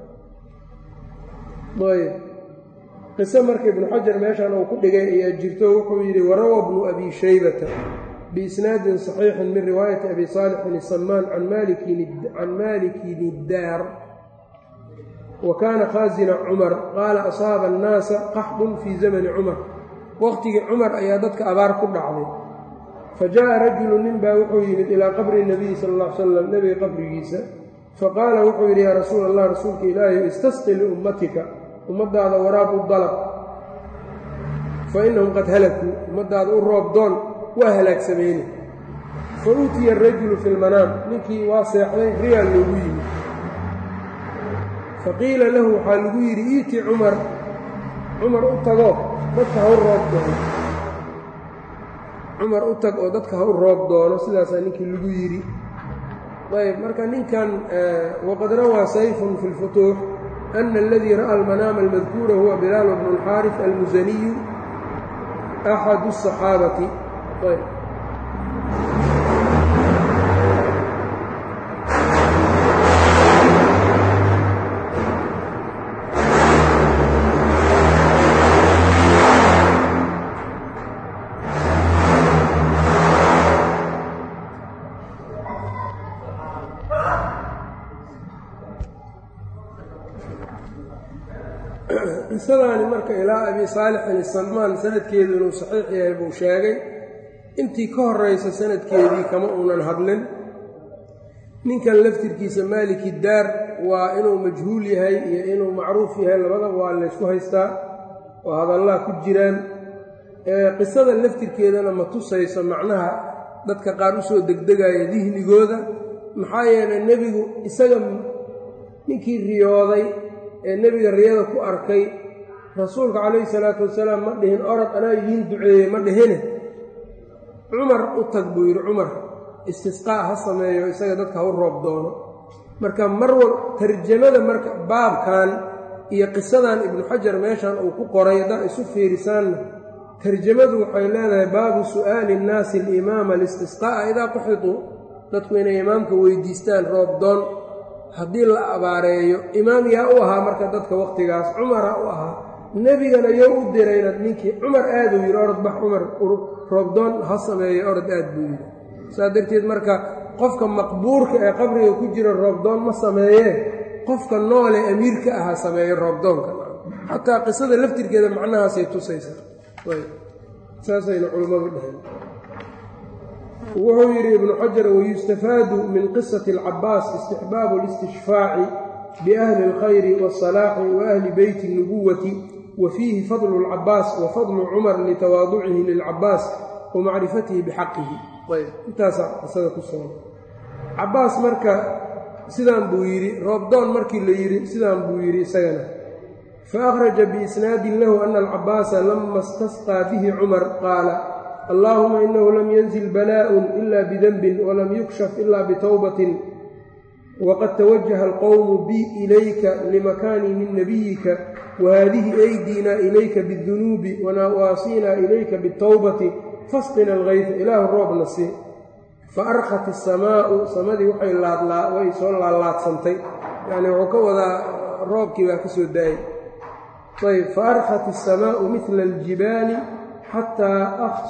ayb qiso marka ibnu xajar meeshan uu ku dhigay ayaa jirto wuxuu yidhi warawa bnu abi shaybata biisnaadin saxiixin min riwaayati abi saalixin isamaan can maalikin iddaar wa kaana khaasina cumar qaala asaaba annaasa qaxdun fii zamani cumar waqtigii cumar ayaa dadka abaar ku dhacday fa jaa'a rajulu nin baa wuxuu yimid ilaa qabri nabiyi sala alla ly slam nebiga qabrigiisa faqaala wuxuu yidhi yaa rasuula allah rasuulka ilaahi istasqi liummatika ummaddaada waraab u dalab fa innahum qad halakuu ummaddaada u roob doon waa halaagsameyne fa uutiya arajulu fi lmanaam ninkii waa seexday riyaa loogu yimi faqiila lahu waxaa lagu yidhi iiti cumar cumar u tago dadka ha u roob doono cumar u tag oo dadka ha u roob doono sidaasaa ninkii lagu yidhi ayb marka ninkan waqad rawaa sayfun fi lfutuux ana aladii ra'a almanaama almadkuura huwa bilaal bnu اlxaarif almusaniyu axadu الصaxaabati ayb qisadaani marka ilaa abi saalixin isalmaan sanadkeedu inuu saxiix yahay buu sheegay intii ka horaysa sanadkeedii kama uunan hadlin ninkan laftirkiisa maaliki daar waa inuu majhuul yahay iyo inuu macruuf yahay labadaba waa laysku haystaa oo hadallaha ku jiraan qisada laftirkeedana ma tusayso macnaha dadka qaar u soo degdegaya dihnigooda maxaa yeelay nebigu isaga ninkii riyooday ee nebiga riyada ku arkay rasuulka calayhi salaatu wasalaam ma dhihin orod anaa idiin duceeyey ma dhihine cumar u tag buu yidhi cumar istisqaa ha sameeyo isaga dadka ha u roob doono marka mar wal tarjamada marka baabkan iyo qisadan ibnu xajar meeshan uu ku qoray haddaa isu fiirisaanna tarjamadu waxay leedahay baabu su'aali innaasi alimaama alistisqaa'a idaa quxituu dadku inay imaamka weydiistaan roob doon haddii la abaareeyo imaam yaa u ahaa marka dadka wakhtigaas cumara u ahaa nebigana yoo u dirayna ninkii cumar aaduu yidhi orod bax cumar roobdoon ha sameeyo orod aad buu yidhi saas darteed marka qofka maqbuurka ee qabriga ku jira roobdoon ma sameeyee qofka noole amiirka ahaa sameeyo roobdoonka xataa qisada laftirkeeda macnahaasay tusaysaa saasayna culummadu dhaheen wuxuu yidhi ibnu xajar wayustafaadu min qisati alcabaas istixbaabu alistishfaaci biahli اlkhayri wاsalaaxi waahli beyti اnubuwati wa fiihi fadlu اlcabaas wa fadlu cumar litawaaducihi lilcabaas wa macrifatihi bixaqihi ayb intaasaa qisada ku sugan cabaas marka sidaan buu yidhi roobdoon markii la yidhi sidaan buu yidhi isagana faakhraja biisnaadin lahu ana alcabaasa lama istasqaa bihi cumar qaala allahuma inahu lam yanzil balaaءun ila bidanbin walam yukshaf ila bitowbatin waqad tawajaha alqowmu bi ilayka limakaanii min nabiyika wahadihi aydiina ilayka biاdunuubi wanawaasiina ilayka biاtowbati fasqina algayfa ilaahu roobna sii faarkat isamaau samadii waxay laadlaa way soo laalaadsantay yani wuxuu ka wadaa roobkii baa ka soo daayay ayb faarkat isamaau midla aljibaali xataa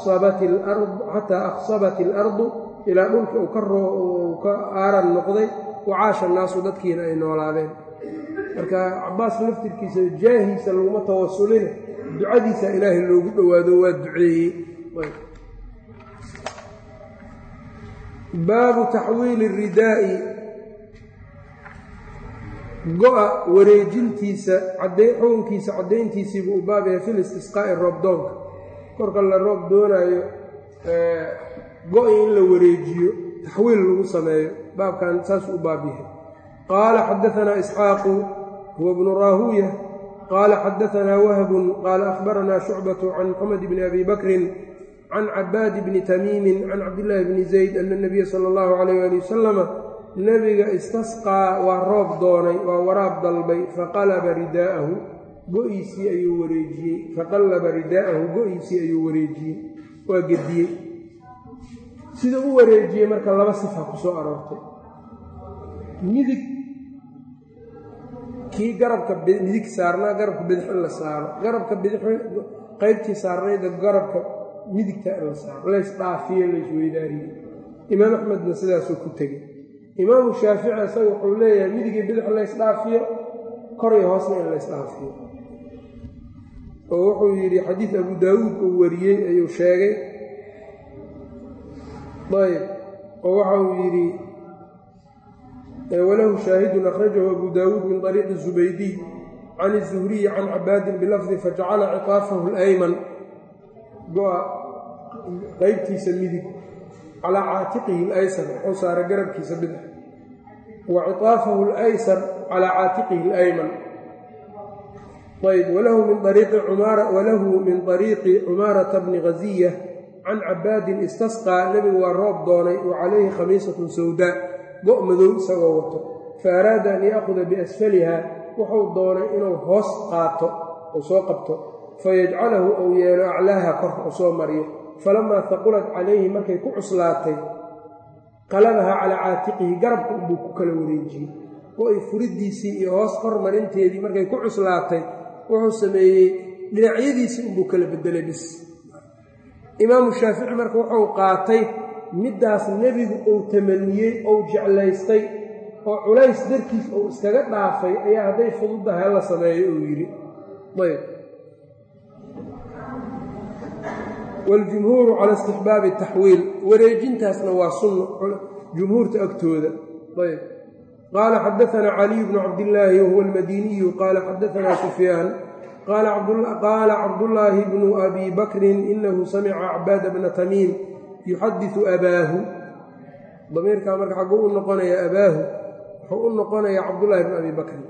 akhsabat ilardu ilaa dhulka uu ka aaran noqday wacaasha naasu dadkiina ay noolaadeen marka cabaas laftirkiisa jaahiisa laguma tawasulina ducadiisa ilaahay loogu dhowaado waa duceeyey baabu taxwiili ridaa'i go-a wareejintiisa xukunkiisa caddayntiisiibuu u baab yahay fil istisqaa'i roobdoonka korka la roob doonaayo go-i in la wareejiyo taxwiil lagu sameeyo baabkan saasuu u baab yahay qaala xadaanaa isxaaqu huwa bnu raahuuya qaala xadaanaa wahbun qaala akhbaranaa shucbatu can moxamed bni abi bakrin can cabaadi bni tamiimin can cabdillaahi bni zayd ana nabiya sala allahu calayh ali wasalama nebiga istasqaa waa roob doonay waa waraab dalbay faqalaba ridaa'ahu go-iisii ayuu wareejiyey faqallaba ridaa'ahu go-iisii ayuu wareejiyey waa gediyey sida u wareejiyey marka laba sifa ku soo aroortay midig kii garabka midig saarnaa garabka bidix in la saaro garabka bidix qaybtii saarnayda garabka midigta in la saaro lays dhaafiyo lays weydaariye imaam axmedna sidaasuu ku tegey imaamu shaafici isaga wuxuu leeyahay midigii bidix lays dhaafiyo kor iyo hoosna in lays dhaafiyo oo wuxuu yidhi xadiid abu daawuud uu wariyey ayuu sheegay ayb oo waxa uu yidhi walahu shaahidun akhrajahu abu daawuud min طariiqi zubaydiy can الzuhriyi can cabaadin bilafdi fajacala ciqaafahu اlayman go-a qaybtiisa midig calaa caatiqihi alaysar wuxuu saaray garabkiisa bidix wa citaafahu alaysar calaa caatiqihi alayman ayb walahu min ariiqi umaara walahu min ariiqi cumaarata bni ghaziya can cabaadin istasqaa nebigu waa roob doonay wa calayhi khamiisatun sawdaa go' madow isagoo wato fa araada an ya'khuda biasfaliha wuxuu doonay inuu hoos qaato uu soo qabto fayajcalahu ou yeelo aclaaha kor u soo mariyo falamaa haqulat calayhi markay ku cuslaatay qalabahaa calaa caatiqihi garabka unbuu ku kala wareejiyey oo ay furiddiisii iyo hoos hormarinteedii markay ku cuslaatay wuxuu sameeyey dhinacyadiisii unbuu kala bedelay bis imaamu shaafici marka wuxuu qaatay middaas nebigu uu tamaniyey ou jeclaystay oo culays dartiis uu iskaga dhaafay ayaa hadday fududdahay hala sameeyo uu yidhi ayb waljumhuuru cala istixbaabi taxwiil wareejintaasna waa sunno jumhuurta agtooda ayb qaala xadaanaa caliy bnu cabdillaahi wahuwa almadiniyu qaala xadaanaa sufyaan qaala cabdullaahi bnu abi bakrin inahu samica cabaada bna tamiim yuxadisu abaahu damiirkaa marka xagguu u noqonaya abaahu wuxuu u noqonayaa cabdullaahi bnu abi bakrin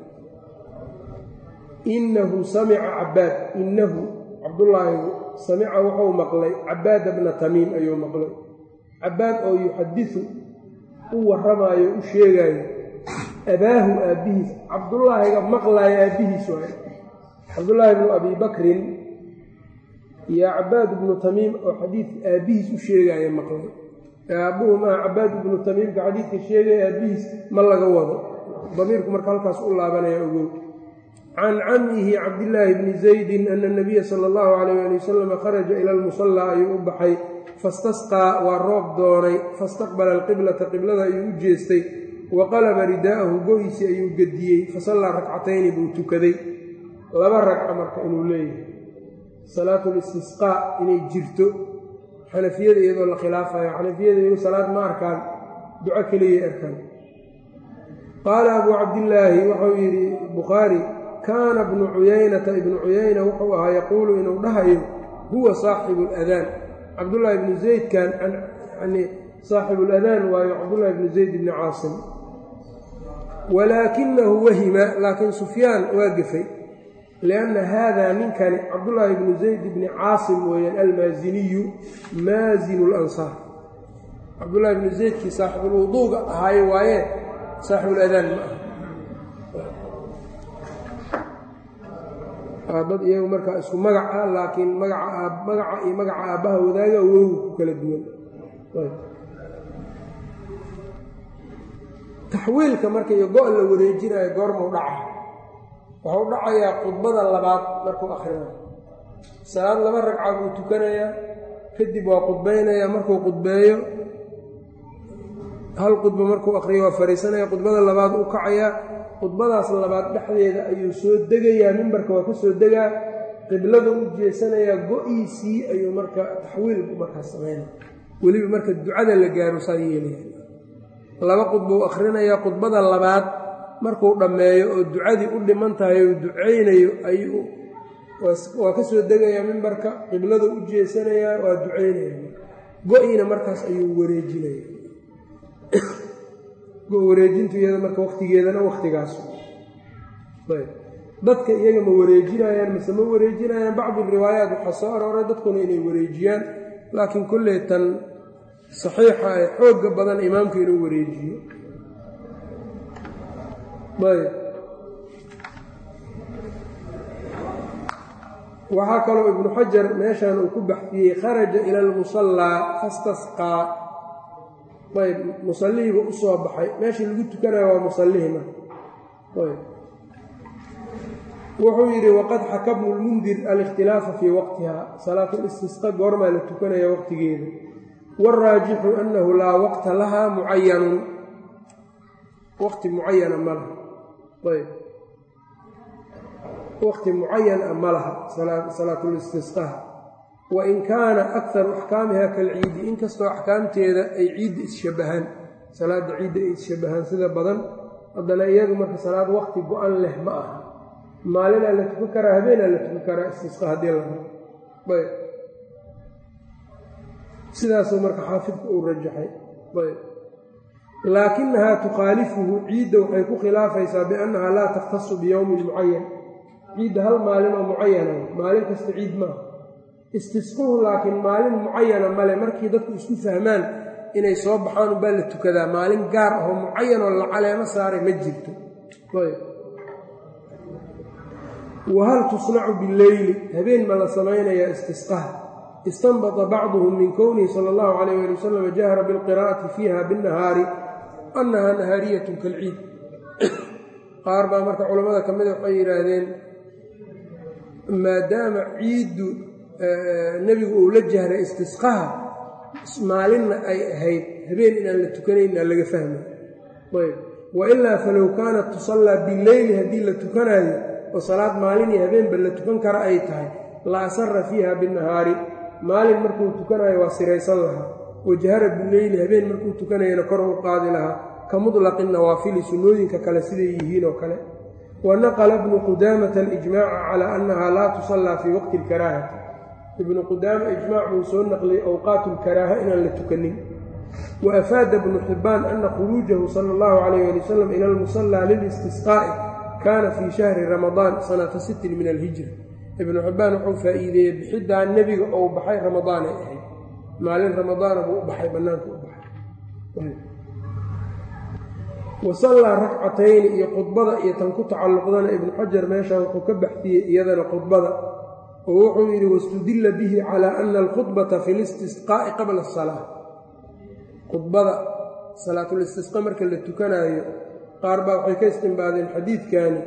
inahu samica cabaad inahu cabdullaahi samica wuxuu maqlay cabaada bna tamiim ayuu maqlay cabaad oo yuxadisu u warramaayo u sheegaayo abaahu aabbihiis cabdullaahiga maqlaayo aabbihiis waay cabdullaahi bnu abi bakrin iyo cabaad bnu tamiim oo xadiid aabbihiis u sheegaayo maqlay aabbuhu maaha cabaad bnu tamiimka xadiidka sheegaya aabbihiis ma laga wado damiirku marka halkaas u laabanaya ogow can camihi cabdillaahi bni zaydin ana nabiya sala allahu calayh ali wasalam kharaja ila almusallaa ayuu u baxay fastasqaa waa roob doonay fastaqbala alqiblata qiblada ayuu u jeestay wa qalaba ridaa'ahu go-iisii ayuu gediyey fasallaa rakcatayni buu tukaday laba ragca marka inuu leeyahay salaatulistisqaa inay jirto xanafiyada iyadoo la khilaafayo xanafiyada iyagu salaad ma arkaan duco keliyay arkaan qaala abuu cabdillaahi wuxuu yidhi bukhaari kaana bnu cuyaynata ibnu cuyayna wuxuu ahaa yaquulu inuu dhahayo huwa saaxibu aladaan cabdullaahi bnu zaydkan yani saaxibu aladaan waayo cabdullaahi bnu zayd bni caasim walaakinahu wahima laakiin sufyaan waa gefay lianna haadaa ninkani cabdullaahi bnu zayd bni caasim weeyaan almaasiniyu maasinu lansaar cabdullaahi bnu zaydkii saaxibulwuduuga ahaaye waaye saaxibuladaan ma ah dad iyagu markaa isku magac ah laakiin magaca magaca iyo magaca aabbaha wadaaga awowga ku kala duwan taxwiilka marka iyo go' la wareejinayo goormau dhaca waxau dhacayaa khudbada labaad markuu akhrinayo salaad laba ragca buu tukanayaa kadib waa khudbaynayaa markuu khudbeeyo hal khudba markuu akhriyo waa fariisanaya khudbada labaad u kacayaa khudbadaas labaad dhexdeeda ayuu soo degayaa mimbarka waa ka soo degaa qiblada u jeesanayaa go-iisii ayuu marka taxwiilku markaa samaynaya weliba marka ducada la gaaro saa yeelaya laba khudba u akhrinayaa khudbada labaad markuu dhammeeyo oo ducadii u dhiman tahay oo ducaynayo ayuu waa ka soo degayaa mimbarka qiblada u jeesanayaa waa ducaynaya go-iina markaas ayuu wareejinaya wareejintu iyada marka waktigeedana waktigaas ayb dadka iyaga ma wareejinayaan mise ma wareejinayaan bacdu riwaayaat waxaa soo arooray dadkuna inay wareejiyaan laakiin kolley tan saxiixa ee xoogga badan imaamka inuu wareejiyo ayb waxaa kaloo ibnu xajar meeshan uu ku baxfiyey kharaja ila almusallaa fastasqaa ayb musallihiiba u soo baxay meeshii lagu tukanayo waa musallihima ayb wuxuu yidhi waqad xaka bnu lmundir alikhtilaafa fii waqtiha salaatulistisqa goormaa la tukanaya waqtigeeda wاlraajixu annahu laa waqta lahaa mucayanun waqti mucayana ma laha ayb waqti mucayana ma laha salaatulistisqaha wain kaana akaru axkaamiha kalciidi inkastoo axkaamteeda ay ciidda isshabahaan salaadda ciidda ay isshabahaan sida badan haddana iyadu marka salaad waqti go-an leh ma aha maalinaa la tukan karaa habeenaa la tukan karaa istisqa haddii la rabo ayb sidaasuu marka xaafidku uu rajaxay. ayb laakinahaa tukhaalifuhu ciidda waxay ku khilaafaysaa biannahaa laa takhtasu biyowmin mucayan, ciidda hal maalin oo mucayana maalin kasta ciid maaha. istisquhu laakiin maalin mucayana male, markii dadku isku fahmaan inay soo baxaan ubaa la tukadaa, maalin gaar ahoo mucayan oo la caleemo saaray ma jirto. ayb wahal tusnacu bileyli, habeen ma la samaynayaa istisqaha? istanbata bacduhum min kownihi sala allahu calayh ali wasalam jahra bilqiraa'ati fiiha binnahaari annahaa nahaariyatun kalciid. qaar baa marka culammada ka mida waxay yidhaahdeen maadaama ciiddu nebigu uu la jahray istisqaha maalinna ay ahayd, habeen inaan la tukanaynaa laga fahmay. ayb wailaa falow kaanat tusallaa bileyli, haddii la tukanaayo oo salaad maalin iyo habeenba la tukan kara ay tahay, la asara fiiha binnahaari, maalin markuu tukanayo waa siraysan lahaa, wajahara bileyli, habeen markuu tukanayana kor u qaadi lahaa, ka mutlaqi nawaafili, sunnooyinka kale siday yihiin oo kale. wa naqala ibnu qudaamata alijmaaca calaa annahaa laa tusallaa fii waqti alkaraahati, ibnu qudaama ijmaac buu soo naqliyey awqaatu lkaraaha inaan la tukanin. wa afaada ibnu xibbaan ana khuruujahu sala allahu calayh ali wasalam ila almusallaa lilistisqaa'i kaana fii shahri ramadaan sanata sittin min alhijra. ibnu xibbaan wuxuu faa'iideeyey bixiddaa nebiga ou baxay ramadaan ay ahayd, maalin ramadaana buu u baxay, bannaanka u baxay. wa sallaa rakcatayni, iyo khudbada iyo tan ku tacalluqdana ibnu xajar meeshaan wuxuu ka baxdiyey iyadana khudbada, oo wuxuu yidhi wastudilla bihi calaa ana alkhudbata fi listisqaa'i qabla asalaa. khudbada salaatulistisqa marka la tukanaayo, qaar baa waxay ka istimbaadeen xadiidkani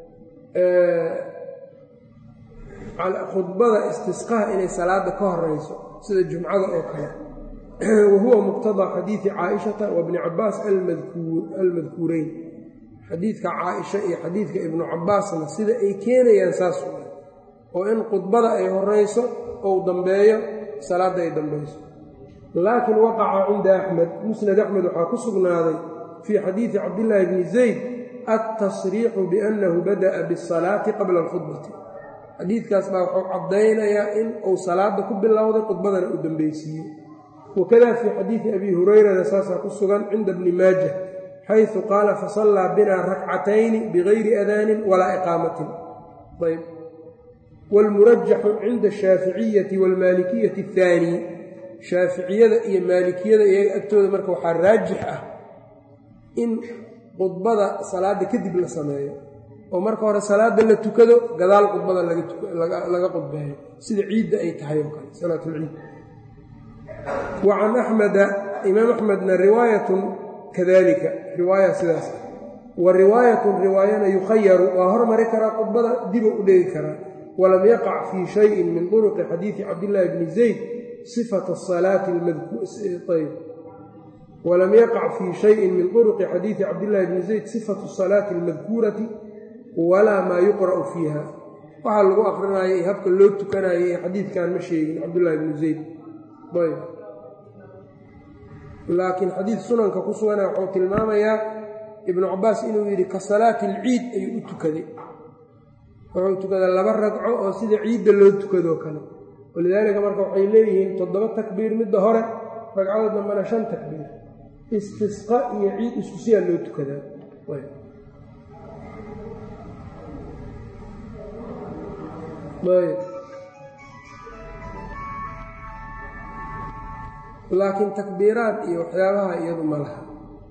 khudbada istisqaha inay salaada ka horeyso sida jumcada oo kale. wa huwa muqtadaa xadiidi caaishata wa bni cabaas almadkuureyn, xadiidka caaisha iyo xadiidka ibnu cabaasna sida ay keenayaan saas oo in khudbada ay horeyso ou dambeeyo salaadda ay dambeyso. laakiin waqaca cinda axmed, musnad axmed waxaa ku sugnaaday fii xadiidi cabdillaahi bni zayd altasriixu biannahu bada'a bisalaati qabla alkhudbati. xadiidkaas baa wuxuu caddaynayaa in uu salaada ku bilowday, khudbadana uu dambeysiiyey. wakada fii xadiidi abi hurayrana saasaa ku sugan cinda bni maaja xaysu qaala fasallaa binaa rakcatayni bigayri adaanin walaa iqaamatin. ayb waalmurajaxu cinda ashaaficiyati waalmaalikiyati athaani, shaaficiyada iyo maalikiyada iyaga agtooda marka waxaa raajix ah in khudbada salaada kadib la sameeyo, oo marka hore salaada la tukado, gadaal khudbada laga khudbeeyo, sida ciidda ay tahay oo kale salaatulciid. wa can axmeda, imaam axmedna riwaayatun kadalika, riwaaya sidaas. wa riwaayatun riwaayana yukhayaru, waa hormari karaa khudbada, dibu u dhegi karaa. walam yaqac fii shayin min turuqi xadiidi cabdillaahi bni zayd sifata salaati ayb walam yaqac fii shayin min turuqi xadiidi cabdillaahi bni zayd sifatu salaati almadkuurati walaa maa yuqra'u fiiha. waxaa lagu aqrinaayo iyo habka loo tukanayo ee xadiidkan ma sheegin cabdullaahi bnu zayd. ayb laakiin xadiid sunanka ku sugana wuxuu tilmaamayaa ibnu cabaas inuu yidhi ka salaati alciid ayuu u tukaday, wuxuu tukaday laba ragco oo sida ciidda loo tukadoo kale. walidaalika marka waxay leeyihiin toddoba takbiir midda hore, ragcada dambena shan takbiir. istisqa iyo ciid isku siyaa loo tukadaa. laakiin takbiiraad iyo waxyaabaha iyadu ma laha.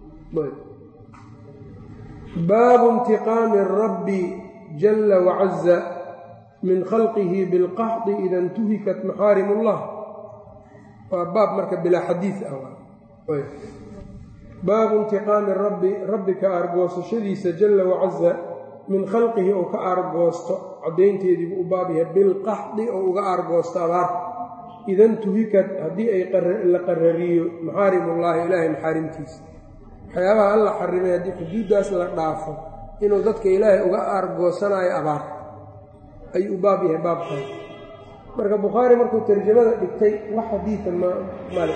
baabu intiqaami rabbi jalla wacaza min khalqihi bilqaxdi ida intuhikat maxaarim ullah. waa baab marka bilaa xadiid ah. baabu intiqaami rabbi, rabbi ka aargoosashadiisa jalla wacaza min khalqihi oo ka aargoosto caddaynteediibuu u baab yahay bilqaxdi oo uga aargoosto abaarta. ida intuhikat haddii ay la qarariyo maxaarimullaahi, ilaahay maxaarimtiisa, waxyaabaha alla xarimay haddii xuduuddaas la dhaafo inuu dadka ilaahay uga aargoosanayo abaar ayuu u baab yahay baabkan. marka bukhaari markuu tarjamada dhigtay wax xadiida ma male,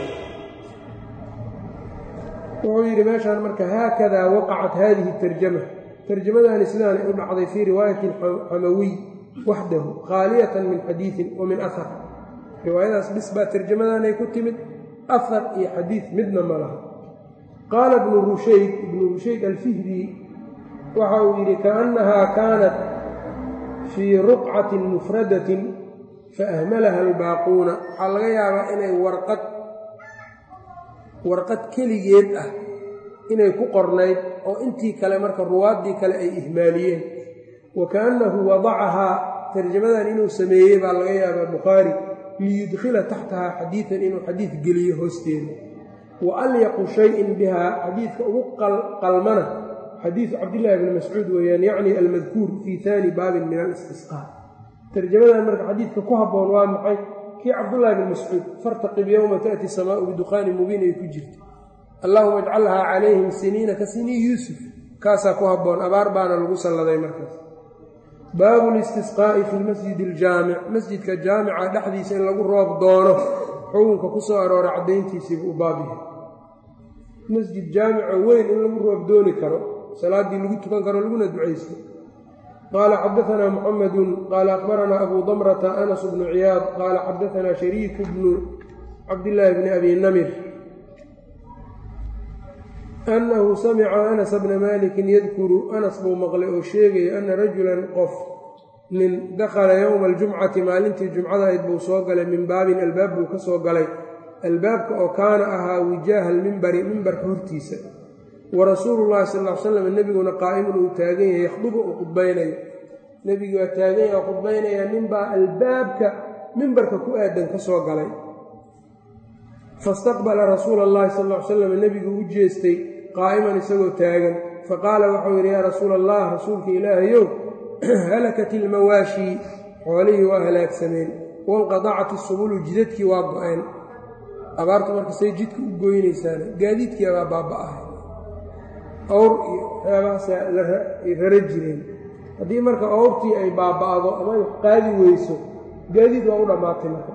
wuxuu yidhi meeshaan marka haakadaa waqacat haadihi tarjama, tarjamadaani sidaanay u dhacday fii riwaayati xamawiy waxdahu khaaliyatan min xadiidin wa min ahar. riwaayadaas bis baa tarjamadaanay ku timid, ahar iyo xadiid midna ma laha. qaala ibnu rushayd ibnu rushayd alfihri waxa uu yidhi kaannahaa kaanat fii ruqcatin mufradatin faahmalaha albaaquuna. waxaa laga yaabaa inay warqad warqad keligeed ah inay ku qornayd oo intii kale marka ruwaaddii kale ay ihmaaliyeen. wa kaannahu wadacahaa tarjamadan inuu sameeyey baa laga yaabaa bukhaari liyudkhila taxtahaa xadiidan inuu xadiid geliyo hoosteeda. wa alyaqu shayin bihaa xadiidka ugu qalmana xadiidu cabdillaahi bni mascuud weeyaan, yacni almadkuur fii haani baabin min alistisqaa. tarjamadan marka xadiidka ku habboon waa maxay? kii cabdullaahi bni mascuud fartaqib yowma ta'ti samaau biduqaani mubiin ay ku jirto, allaahuma ajcalhaa calayhim siniina ka sinii yuusuf, kaasaa ku habboon, abaar baana lagu salladay markaas. baabu listisqaa'i fi lmasjidi aljaamic, masjidka jaamica dhexdiisa in lagu roob doono xukunka ku soo aroora caddayntiisiibuu u baab yahay. masjid jaamica weyn in lagu roob dooni karo, salaaddii lagu tukan karo laguna ducaysto. qaala xadaanaa muxamedun qaala akhbaranaa abu damrata anas bnu ciyaad qaala xadaanaa shariiku bnu cabdillaahi bni abi namir annahu samica anas bna maalikin yadkuru, anas buu maqlay oo sheegaya ana rajulan qof nin dakhala yowma aljumcati maalintii jumcada ayd buu soo galay min baabin albaab buu ka soo galay, albaabka oo kaana ahaa wijaaha almimbari mimbarka hortiisa, wa rasuulu llahi sal ll ly slam nebiguna qaa'imun uu taagan yahay yakhdubu uu khudbaynayo. nebigi waa taagan yaha khudbaynaya, ninbaa albaabka mimbarka ku aadan ka soo galay. fastaqbala rasuula allahi sal ll ly slam nebigu u jeestay qaa'iman isagoo taagan, faqaala waxau yidhi yaa rasuula allah, rasuulka ilaahayow, halakat ilmawaashi, xoolihii waa halaagsameen, wanqadacat isubulu, jidadkii waa go-een. abaartu marka say jidka u goynaysaana gaadiidkii baa baaba'ahay, awr iyo waxyaabahaasa ay rara jireen. haddii marka awrtii ay baaba'do ama ay wax qaadi weyso, gaadiid waa u dhammaatay marka.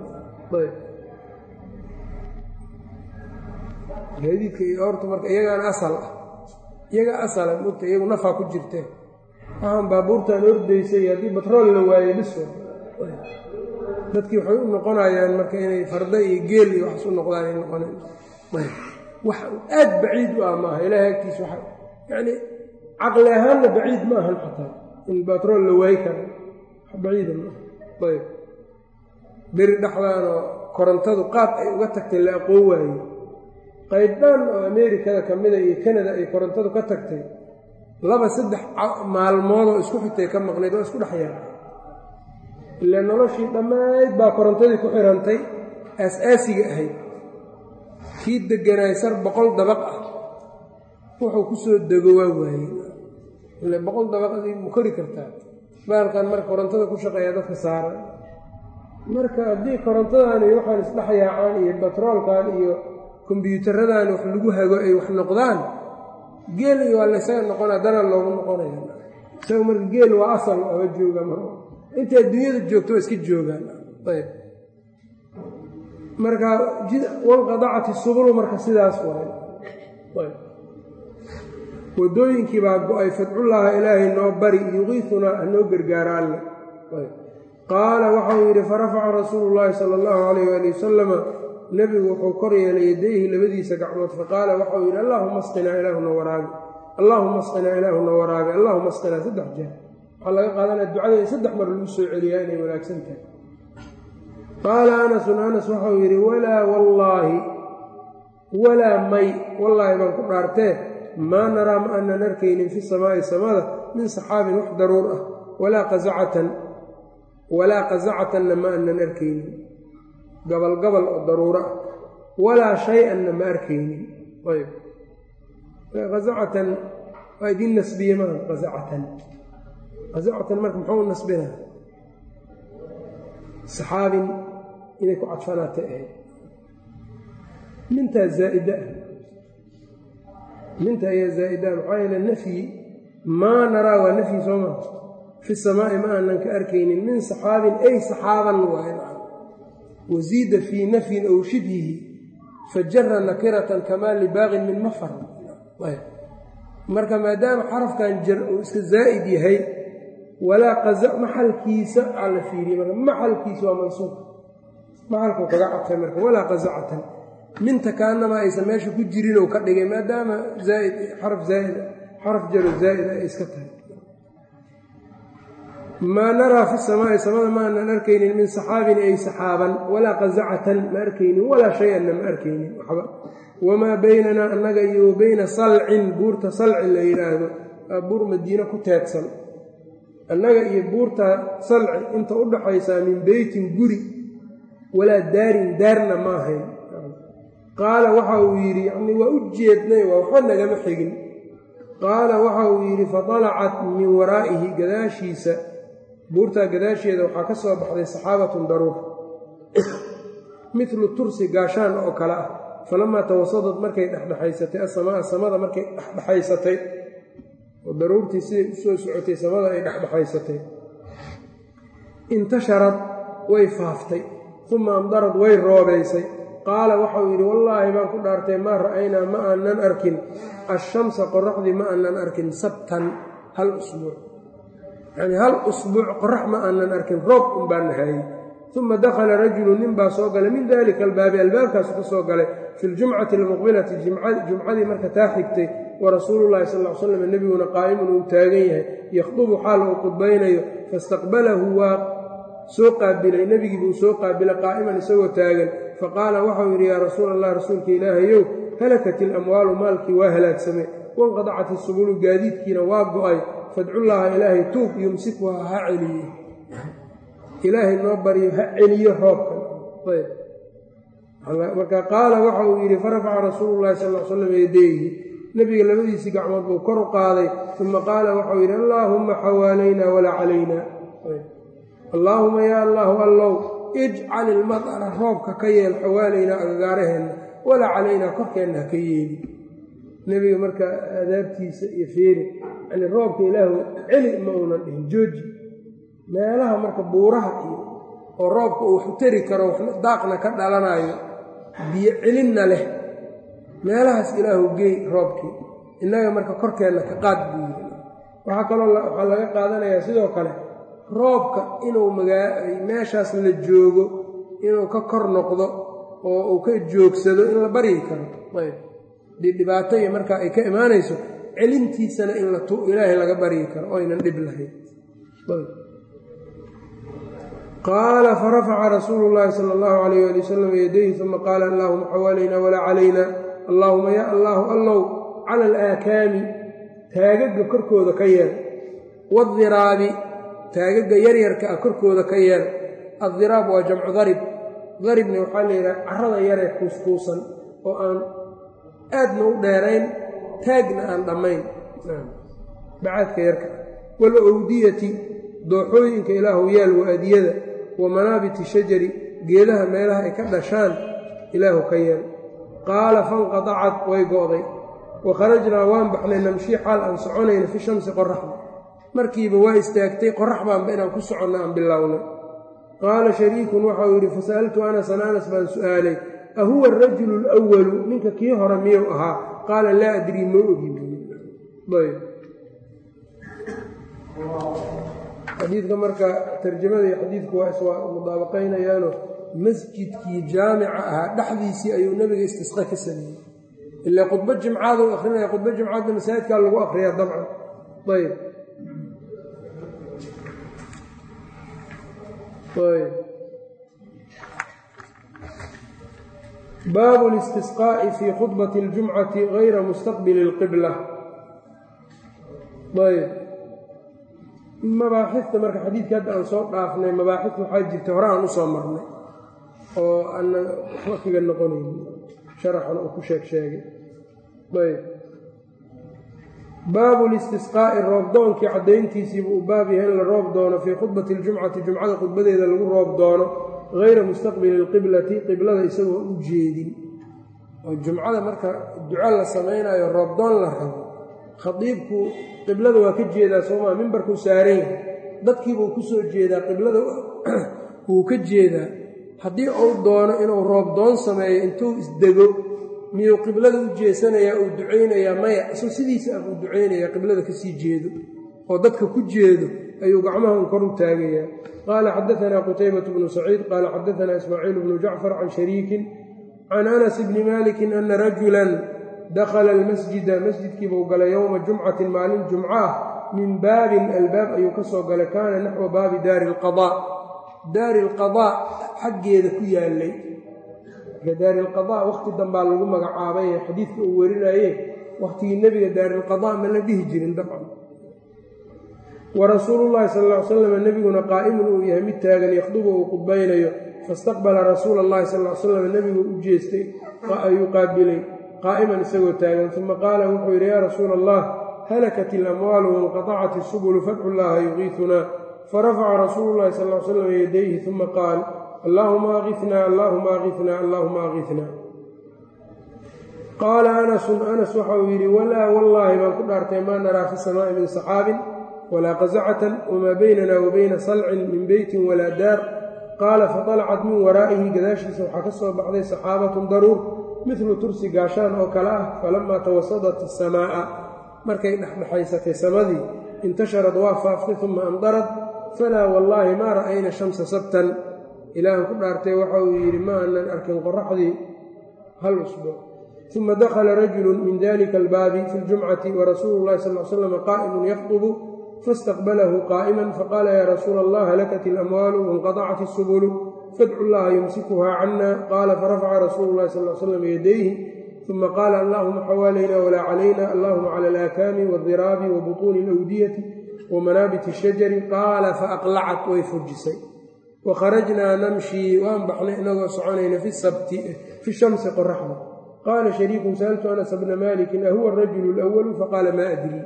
gaadiidka iyo awrtu marka iyagaana asal ah, iyaga asala mogta, iyagu nafaa ku jirteen. waxaan baabuurtan ordaysay haddii batrool la waayo biso, dadkii waxay u noqonayaan marka inay farda iyo geel iyo waxas u noqdaan ay noqoneen. wax aad baciid u ah maaha ilaahay agtiisa, waxa yacni caqli ahaanna baciid ma ahan xataa in batrool la waayi karo, wax baciida maaha. ayb beri dhexdaanoo korontadu qaab ay uga tagtay la aqoon waaye, qaybdhaan oo ameerikada ka mida iyo kanada ay korontadu ka tagtay, laba saddex maalmoodoo isku xigtay ka maqnayd oo isku dhex yaacay. ilaa noloshii dhammayd baa korontadii ku xirantay, aas-aasiga ahayd. kii deganaay sar boqol dabaq ah wuxuu ku soo dego waa waaye. ile boqol dabaqadii mu kori kartaa, baalkan marka korontada ku shaqeeya dadka saara. marka haddii korontadan iyo waxaan isdhex yaacaan iyo batroolkan iyo kombyuutaradan wax lagu hago ay wax noqdaan, geel iyo waa laysaga noqona, dana loogu noqonaya. isaga marka geel waa asal oga jooga, mar intay adduunyada joogto waa iska joogaan. ayb marka wanqadacat isubulu, marka sidaas waay. ayb wadooyinkii baa go-ay, fadcullaaha ilaahay noo bari, yuqiisunaa hanoo gargaara alle. ayb qaala waxau yidhi farafaca rasuulu llaahi sala allahu calayh waali wasalama, nebigu wuxuu kor yeelay yadayhi labadiisa gacmood, faqaala waxau yidhi allaahuma asqinaa ilaahuna waraabi, allaahuma asqinaa ilaahuna waraabi, allaahuma asqinaa saddex jeer. waxaa laga qaadanaya ducada in saddex mar lagu soo celiyaa inay wanaagsan tahay. qaala anasun, anas waxau yidhi walaa wallaahi, walaa may, wallaahi baan ku dhaartee, maa naraa ma aanan arkaynin fi samaa'i samada min saxaabin wax daruur ah, walaa qazacatan walaa qazacatanna ma aanan arkaynin, gabal gabal oo daruuro ah, walaa shay-anna ma arkaynin. ayb qazacatan waa idiin nasbiye maa qazacatan qazacatan marka muxuu nasbinaa? saxaabin inay ku cadfanaatay ahayd. mintaa zaa'ida ah, minta ayaa zaa'ida ah, maxaa yeele nafyi, maa naraa waa nafyi soo maa, fi samaa'i ma aanan ka arkaynin, min saxaabin ay saxaaban waay. wasiida fii nafyin ow shibhihi fajara nakiratan kamaa libaaqin min mafar. marka maadaama xarafkan jar uu iska zaa'id yahay, walaa qaza maxalkiisa aa la fiiriye, marka maxalkiisa waa mansuub, maxalkuu kaga cadfay marka walaa qazacatan. minta kaanama aysan meesha ku jirin oo ka dhigay maadaama zaaid xaraf zaaid xaraf jaro zaaid ay iska tahay maa naraa fi samaa'i samada ma aanan arkaynin min saxaabin ay saxaaban walaa qazacatan ma arkaynin walaa shay-anna ma arkaynin waxba wamaa baynanaa annaga iyo wa bayna salcin buurta salci la yidhaahdo aa buur madiine ku teedsan annaga iyo buurta salci inta u dhaxaysaa min beytin guri walaa daarin daarna ma ahayn qaala waxa uu yidhi yacnii waa u jeednay waa waxba nagama xigin qaala waxa uu yidhi fatalacat min waraa'ihi gadaashiisa buurtaa gadaasheeda waxaa ka soo baxday saxaabatun daruur midlu tursi gaashaan oo kale ah falamaa tawasadad markay dhexdhexaysatay asamaa samada markay dhexdhexaysatay oo daruurtii siday u soo socotay samada ay dhexdhexaysatay intasharad way faaftay uma amdarad way roobaysay qaala waxauu yidhi wallaahi baan ku dhaartay maa ra'aynaa ma aanan arkin ashamsa qoraxdii ma aanan arkin sabtan hal usbuuc yacnii hal usbuuc qorax ma aanan arkin roob un baa nahayey uma dakhala rajulu nin baa soo galay min dalika albaabi albaabkaasu ka soo galay fi ljumcati almuqbilati jumcadii marka taa xigtay wa rasuulullahi sal ll ly slam nebiguna qaa'imun uu taagan yahay yakhdubu xaal uu khudbaynayo faistaqbalahu waa soo qaabilay nebigii buu soo qaabilay qaa'iman isagoo taagan faqaala waxau yidhi yaa rasuula allah rasuulka ilaahayow halakat ilamwaalu maalkii waa halaagsamay wanqadacat isubulu gaadiidkiina waa go'ay fadcullaaha ilaahay tuug yumsikuha ha celiyo ilaahay noo baryo ha celiyo roobkan ayb marka qaala waxa uu yidhi farafaca rasuulu llahi sal l slam yadayhi nebiga labadiisii gacmood buu kor u qaaday uma qaala waxau yidhi allaahumma xawaalaynaa walaa calaynaa allaahuma yaa allaahu allow ijcal ilmadara roobka ka yeel xawaalaynaa agagaaraheenna walaa calaynaa korkeenna ha ka yeeli nebiga marka adaabtiisa iyo feeri yani roobka ilaahu celi ma uunan dhihin jooji meelaha marka buuraha iyo oo roobka uu wax u tari karo waxna daaqna ka dhalanayo biyo celinna leh meelahaas ilaahu geey roobkii innaga marka korkeenna ka qaad buu yiri waxaa kaloo waxaa laga qaadanayaa sidoo kale roobka inuu magaa meeshaas la joogo inuu ka kor noqdo oo uu ka joogsado in la baryi karo ayb dii dhibaato iyo markaa ay ka imaanayso celintiisana in la ilaahay laga baryi karo oo aynan dhib lahayn qaala farafaca rasuulu llaahi sala allahu calayh ali wasalam yadayhi uma qaala allaahuma xawaalaynaa walaa calaynaa allaahuma yaa allaahu allow cala alaakaami taagagga korkooda ka yeel waadiraabi taagagga yaryarka ah korkooda ka yeel addiraab waa jamcu darib daribna waxaa la yidhaha carrada yaree kuuskuusan oo aan aadna u dheerayn taagna aan dhammayn bacaadka yarka wal owdiyati dooxooyinka ilaahu yaal wa-adiyada wa manaabiti shajari geedaha meelaha ay ka dhashaan ilaahu ka yeel qaala fanqatacad way go'day wa kharajnaa waan baxnay namshii xaal aan soconayna fi shamsi qoraxda markiiba waa istaagtay qorax baanba inaan ku soconno aan bilownay qaala shariikun waxau yidhi fasa'altu anasan anas baan su'aalay ahuwa arajulu alwalu ninka kii hore miyuu ahaa qaala laa adrii ma ogi ayb xadiidka marka tarjamada iyo xadiidku waa iswaa mudaabaqaynayaano masjidkii jaamica ahaa dhexdiisii ayuu nebiga istisqa ka sameeyey ilaa khudba jimcaadu akrinaya khudba jimcaadna masaajidkaa lagu akriyaa dabcan ayb ayb baabu listisqaa'i fii khudbati اljumcati gayra mustaqbili اlqibla ayb mabaaxifta marka xadiidka hadda aan soo dhaafnay mabaaxifta waxaa jirta hore aan u soo marnay oo ana waxba kaga noqonaynin sharaxana uu ku sheeg sheegay ayb baabu listisqaa'i roobdoonkii caddayntiisiibuu u baab yahay in la roob doono fii khudbati اljumcati jumcada khudbadeeda lagu roob doono gayra mustaqbili اlqiblati qiblada isagoo u jeedin oo jumcada marka duco la samaynayo roobdoon la rabo khadiibku qiblada waa ka jeedaa soomaa mimbarkuu saaran yahay dadkiibuu ku soo jeedaa qiblada wuu ka jeedaa haddii uu doono inuu roobdoon sameeyo intuu isdego miyuu qiblada u jeesanayaa uu ducaynayaa maya isuu sidiisa ah uu ducaynayaa qiblada kasii jeedo oo dadka ku jeedo ayuu gacmahan kor u taagayaa qaala xadaanaa qutaybatu bnu saciid qaala xadaanaa ismaaciil bnu jacfar can shariikin can anas bni maliki ana rajula dakhala almasjida masjidkiibuu galay yowma jumcatin maalin jumco ah min baabin albaab ayuu ka soo galay kaana naxwa baabi daari alqadaa daari alqadaa xaggeeda ku yaalay marka daari alqadaa wakhti dambaa lagu magacaabay xadiidka uu warinaye wakhtigii nebiga daari alqadaa ma la dhihi jirin dabcan wa rasuulu llahi sala alla ly slam nebiguna qaa'imun uu yahay mid taagan yakhdubu uu khudbaynayo faistaqbala rasuula allahi sal ly slam nebigu u jeestay ayuu qaabilay qaa'iman isagoo taagan uma qaala wuxuu yidhi yaa rasuula allah halakat ilamwaalu wanqatacat isubulu fadcu llaha yugiitunaa farafaca rasuulu llahi sal ly slam yadayhi uma qaal allaahuma agihnaa allaahuma agihnaa allaahuma agihnaa qaala anasun anas waxa uu yidhi walaa wallaahi baan ku dhaartay maa naraa fi samaa'i min saxaabin walaa qasacatan wamaa baynana wa bayna salcin min beytin walaa daar qaala faطalacat min waraa'ihi gadaashiisa waxaa ka soo baxday saxaabatun daruur midlu tursi gaashaan oo kale ah falamaa tawasadat asamaa'a markay dhexdhexaysatay samadii intasharad waa faaftay uma amdarad falaa wallaahi maa ra'ayna shamsa sabtan ilaahan ku dhaartay waxa uu yidhi ma aanan arkin qoraxdii hal usbuuc uma dakhala rajulu min dalika albaabi fi ljumcati warasuulu llahi sal l slam qaa'imun yakdubu faاstaqbalahu qaa'iman faqaala yaa rasuula allah halakat ilamwaalu wainqadacat isubulu fadcu llaha yumsikuhaa cana qaala farafaca rasuulu llahi sal l slam yadayhi uma qaala allahuma xawaalayna walaa calayna allahuma cala alaakaami waadiraabi wa butuuni alawdiyati wa manaabiti ashajari qaala faaqlacat way fujisay wa kharajnaa namshii waan baxnay inagoo soconayna fi shamsi qoraxda qaala shariikun sa'altu anas bna malikin ahuwa arajulu alawalu faqaala maa adrii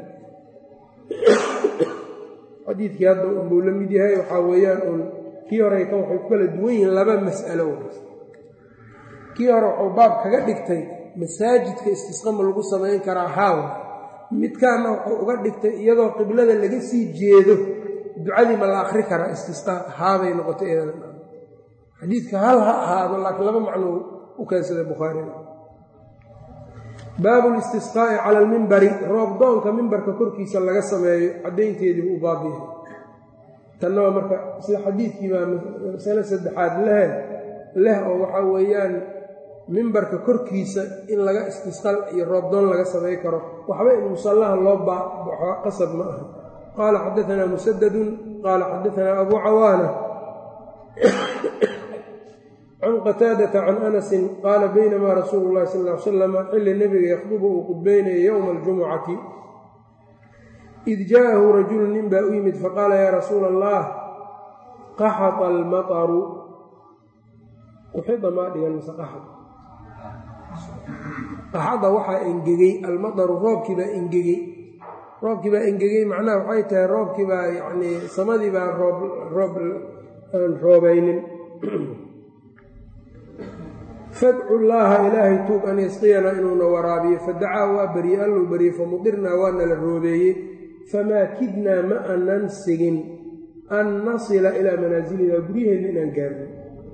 xadiidkii hadda unbuu la mid yahay waxaa weeyaan uun kii hore kan waxay ku kala duwan yihiin laba mas'alo kii hore wuxuu baab kaga dhigtay masaajidka istisqa ma lagu samayn karaa haaw midkaana wuxuu uga dhigtay iyadoo qiblada laga sii jeedo ducadii ma la akhri karaa istisqaa haabay noqotay iyadana xadiidka hal ha ahaado laakiin laba macnuu u keensaday bukhaariga baabu listisqaa'i cala almimbari roobdoonka mimbarka korkiisa laga sameeyo caddaynteediibu u baab yahay tanna waa marka sida xadiidkii baa masale saddexaad leh leh oo waxaa weeyaan mimbarka korkiisa in laga istisqal iyo roobdoon laga samay karo waxba in musallaha loo baabaxo qasab ma aha qaala xadaanaa musadadun qaala xadaanaa abuu cawaana can qataadata can anasin qaala baynamaa rasuulu llahi sal ly salam xilli nebiga yakhdubu uu khudbaynaya yowma aljumucati id jaa'ahu rajulu nin baa u yimid faqaala yaa rasuula allah qaxata almataru uxida maa dhigan mise qaxad qaxada waxaa engegey almataru roobkii baa engegey roobkii baa engegey macnaha waxay tahay roobkii baa yacnii samadii baa roob roob aan roobaynin fadcu llaaha ilaahay tuug an yasqiyana inuuna waraabiyo fadacaa waa barye alluu barye famudirnaa waana la roobeeyey famaa kidnaa ma anan sigin an nasila ilaa manaasilina guryaheenna inaan gaarno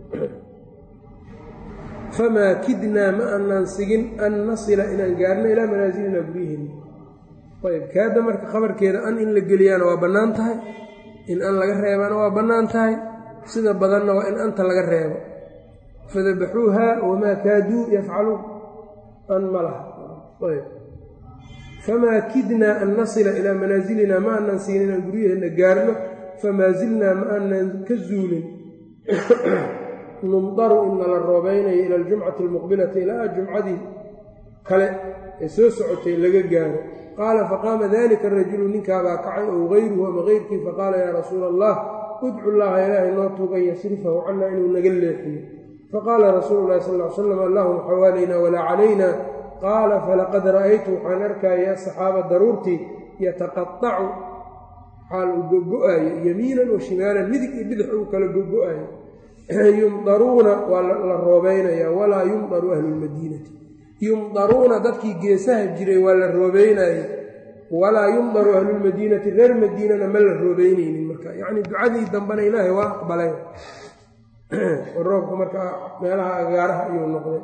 famaa kidnaa ma anan sigin an nasila inaan gaarno ilaa manaasilina guryaheenna ayb kaada marka khabarkeeda an in la geliyaana waa bannaan tahay in an laga reebana waa bannaan tahay sida badanna waa in anta laga reebo fadabaxuuha wamaa kaaduu yafcaluun an ma laha ayb famaa kidnaa an nasila ilaa manaasilina ma anan sigin inaan guryaheenna gaarno famaa zilnaa ma anan ka zuulin numdaru ina la roobaynayo ila aljumcati almuqbilati ilaa jumcadii kale ee soo socotay laga gaaro qaala faqaama dalika arajulu ninkaabaa kacay ow gayruhu ama keyrkii faqaala yaa rasuula allah udcu llaha ilaahay noo tuug an yasrifahu cannaa inuu naga leexiyo faqaala rasuulu llahi sal ly slam allahuma xawaalayna walaa calayna qaala falaqad ra'aytu waxaan arkaya asaxaaba daruurtii yataqaacu xaal uu gogo-aayo yamiinan wa shimaalan midig iyo bidix uu kala gogo-aayo yumdaruuna waa la roobaynayaa walaa yumdaru ahlulmadiinati yumdaruuna dadkii geesaha jiray waa la roobeynaaye walaa yumdaru ahlulmadiinati reer madiinana ma la roobeynaynin marka yacnii ducadii dambena ilaahay waa aqbalay roobka markaa meelaha agaaraha ayuu noqday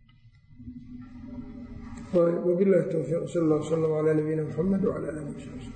wabilahi towfiiq sal allah w salam calaa nabiyina muxamed wcala alihi wsabi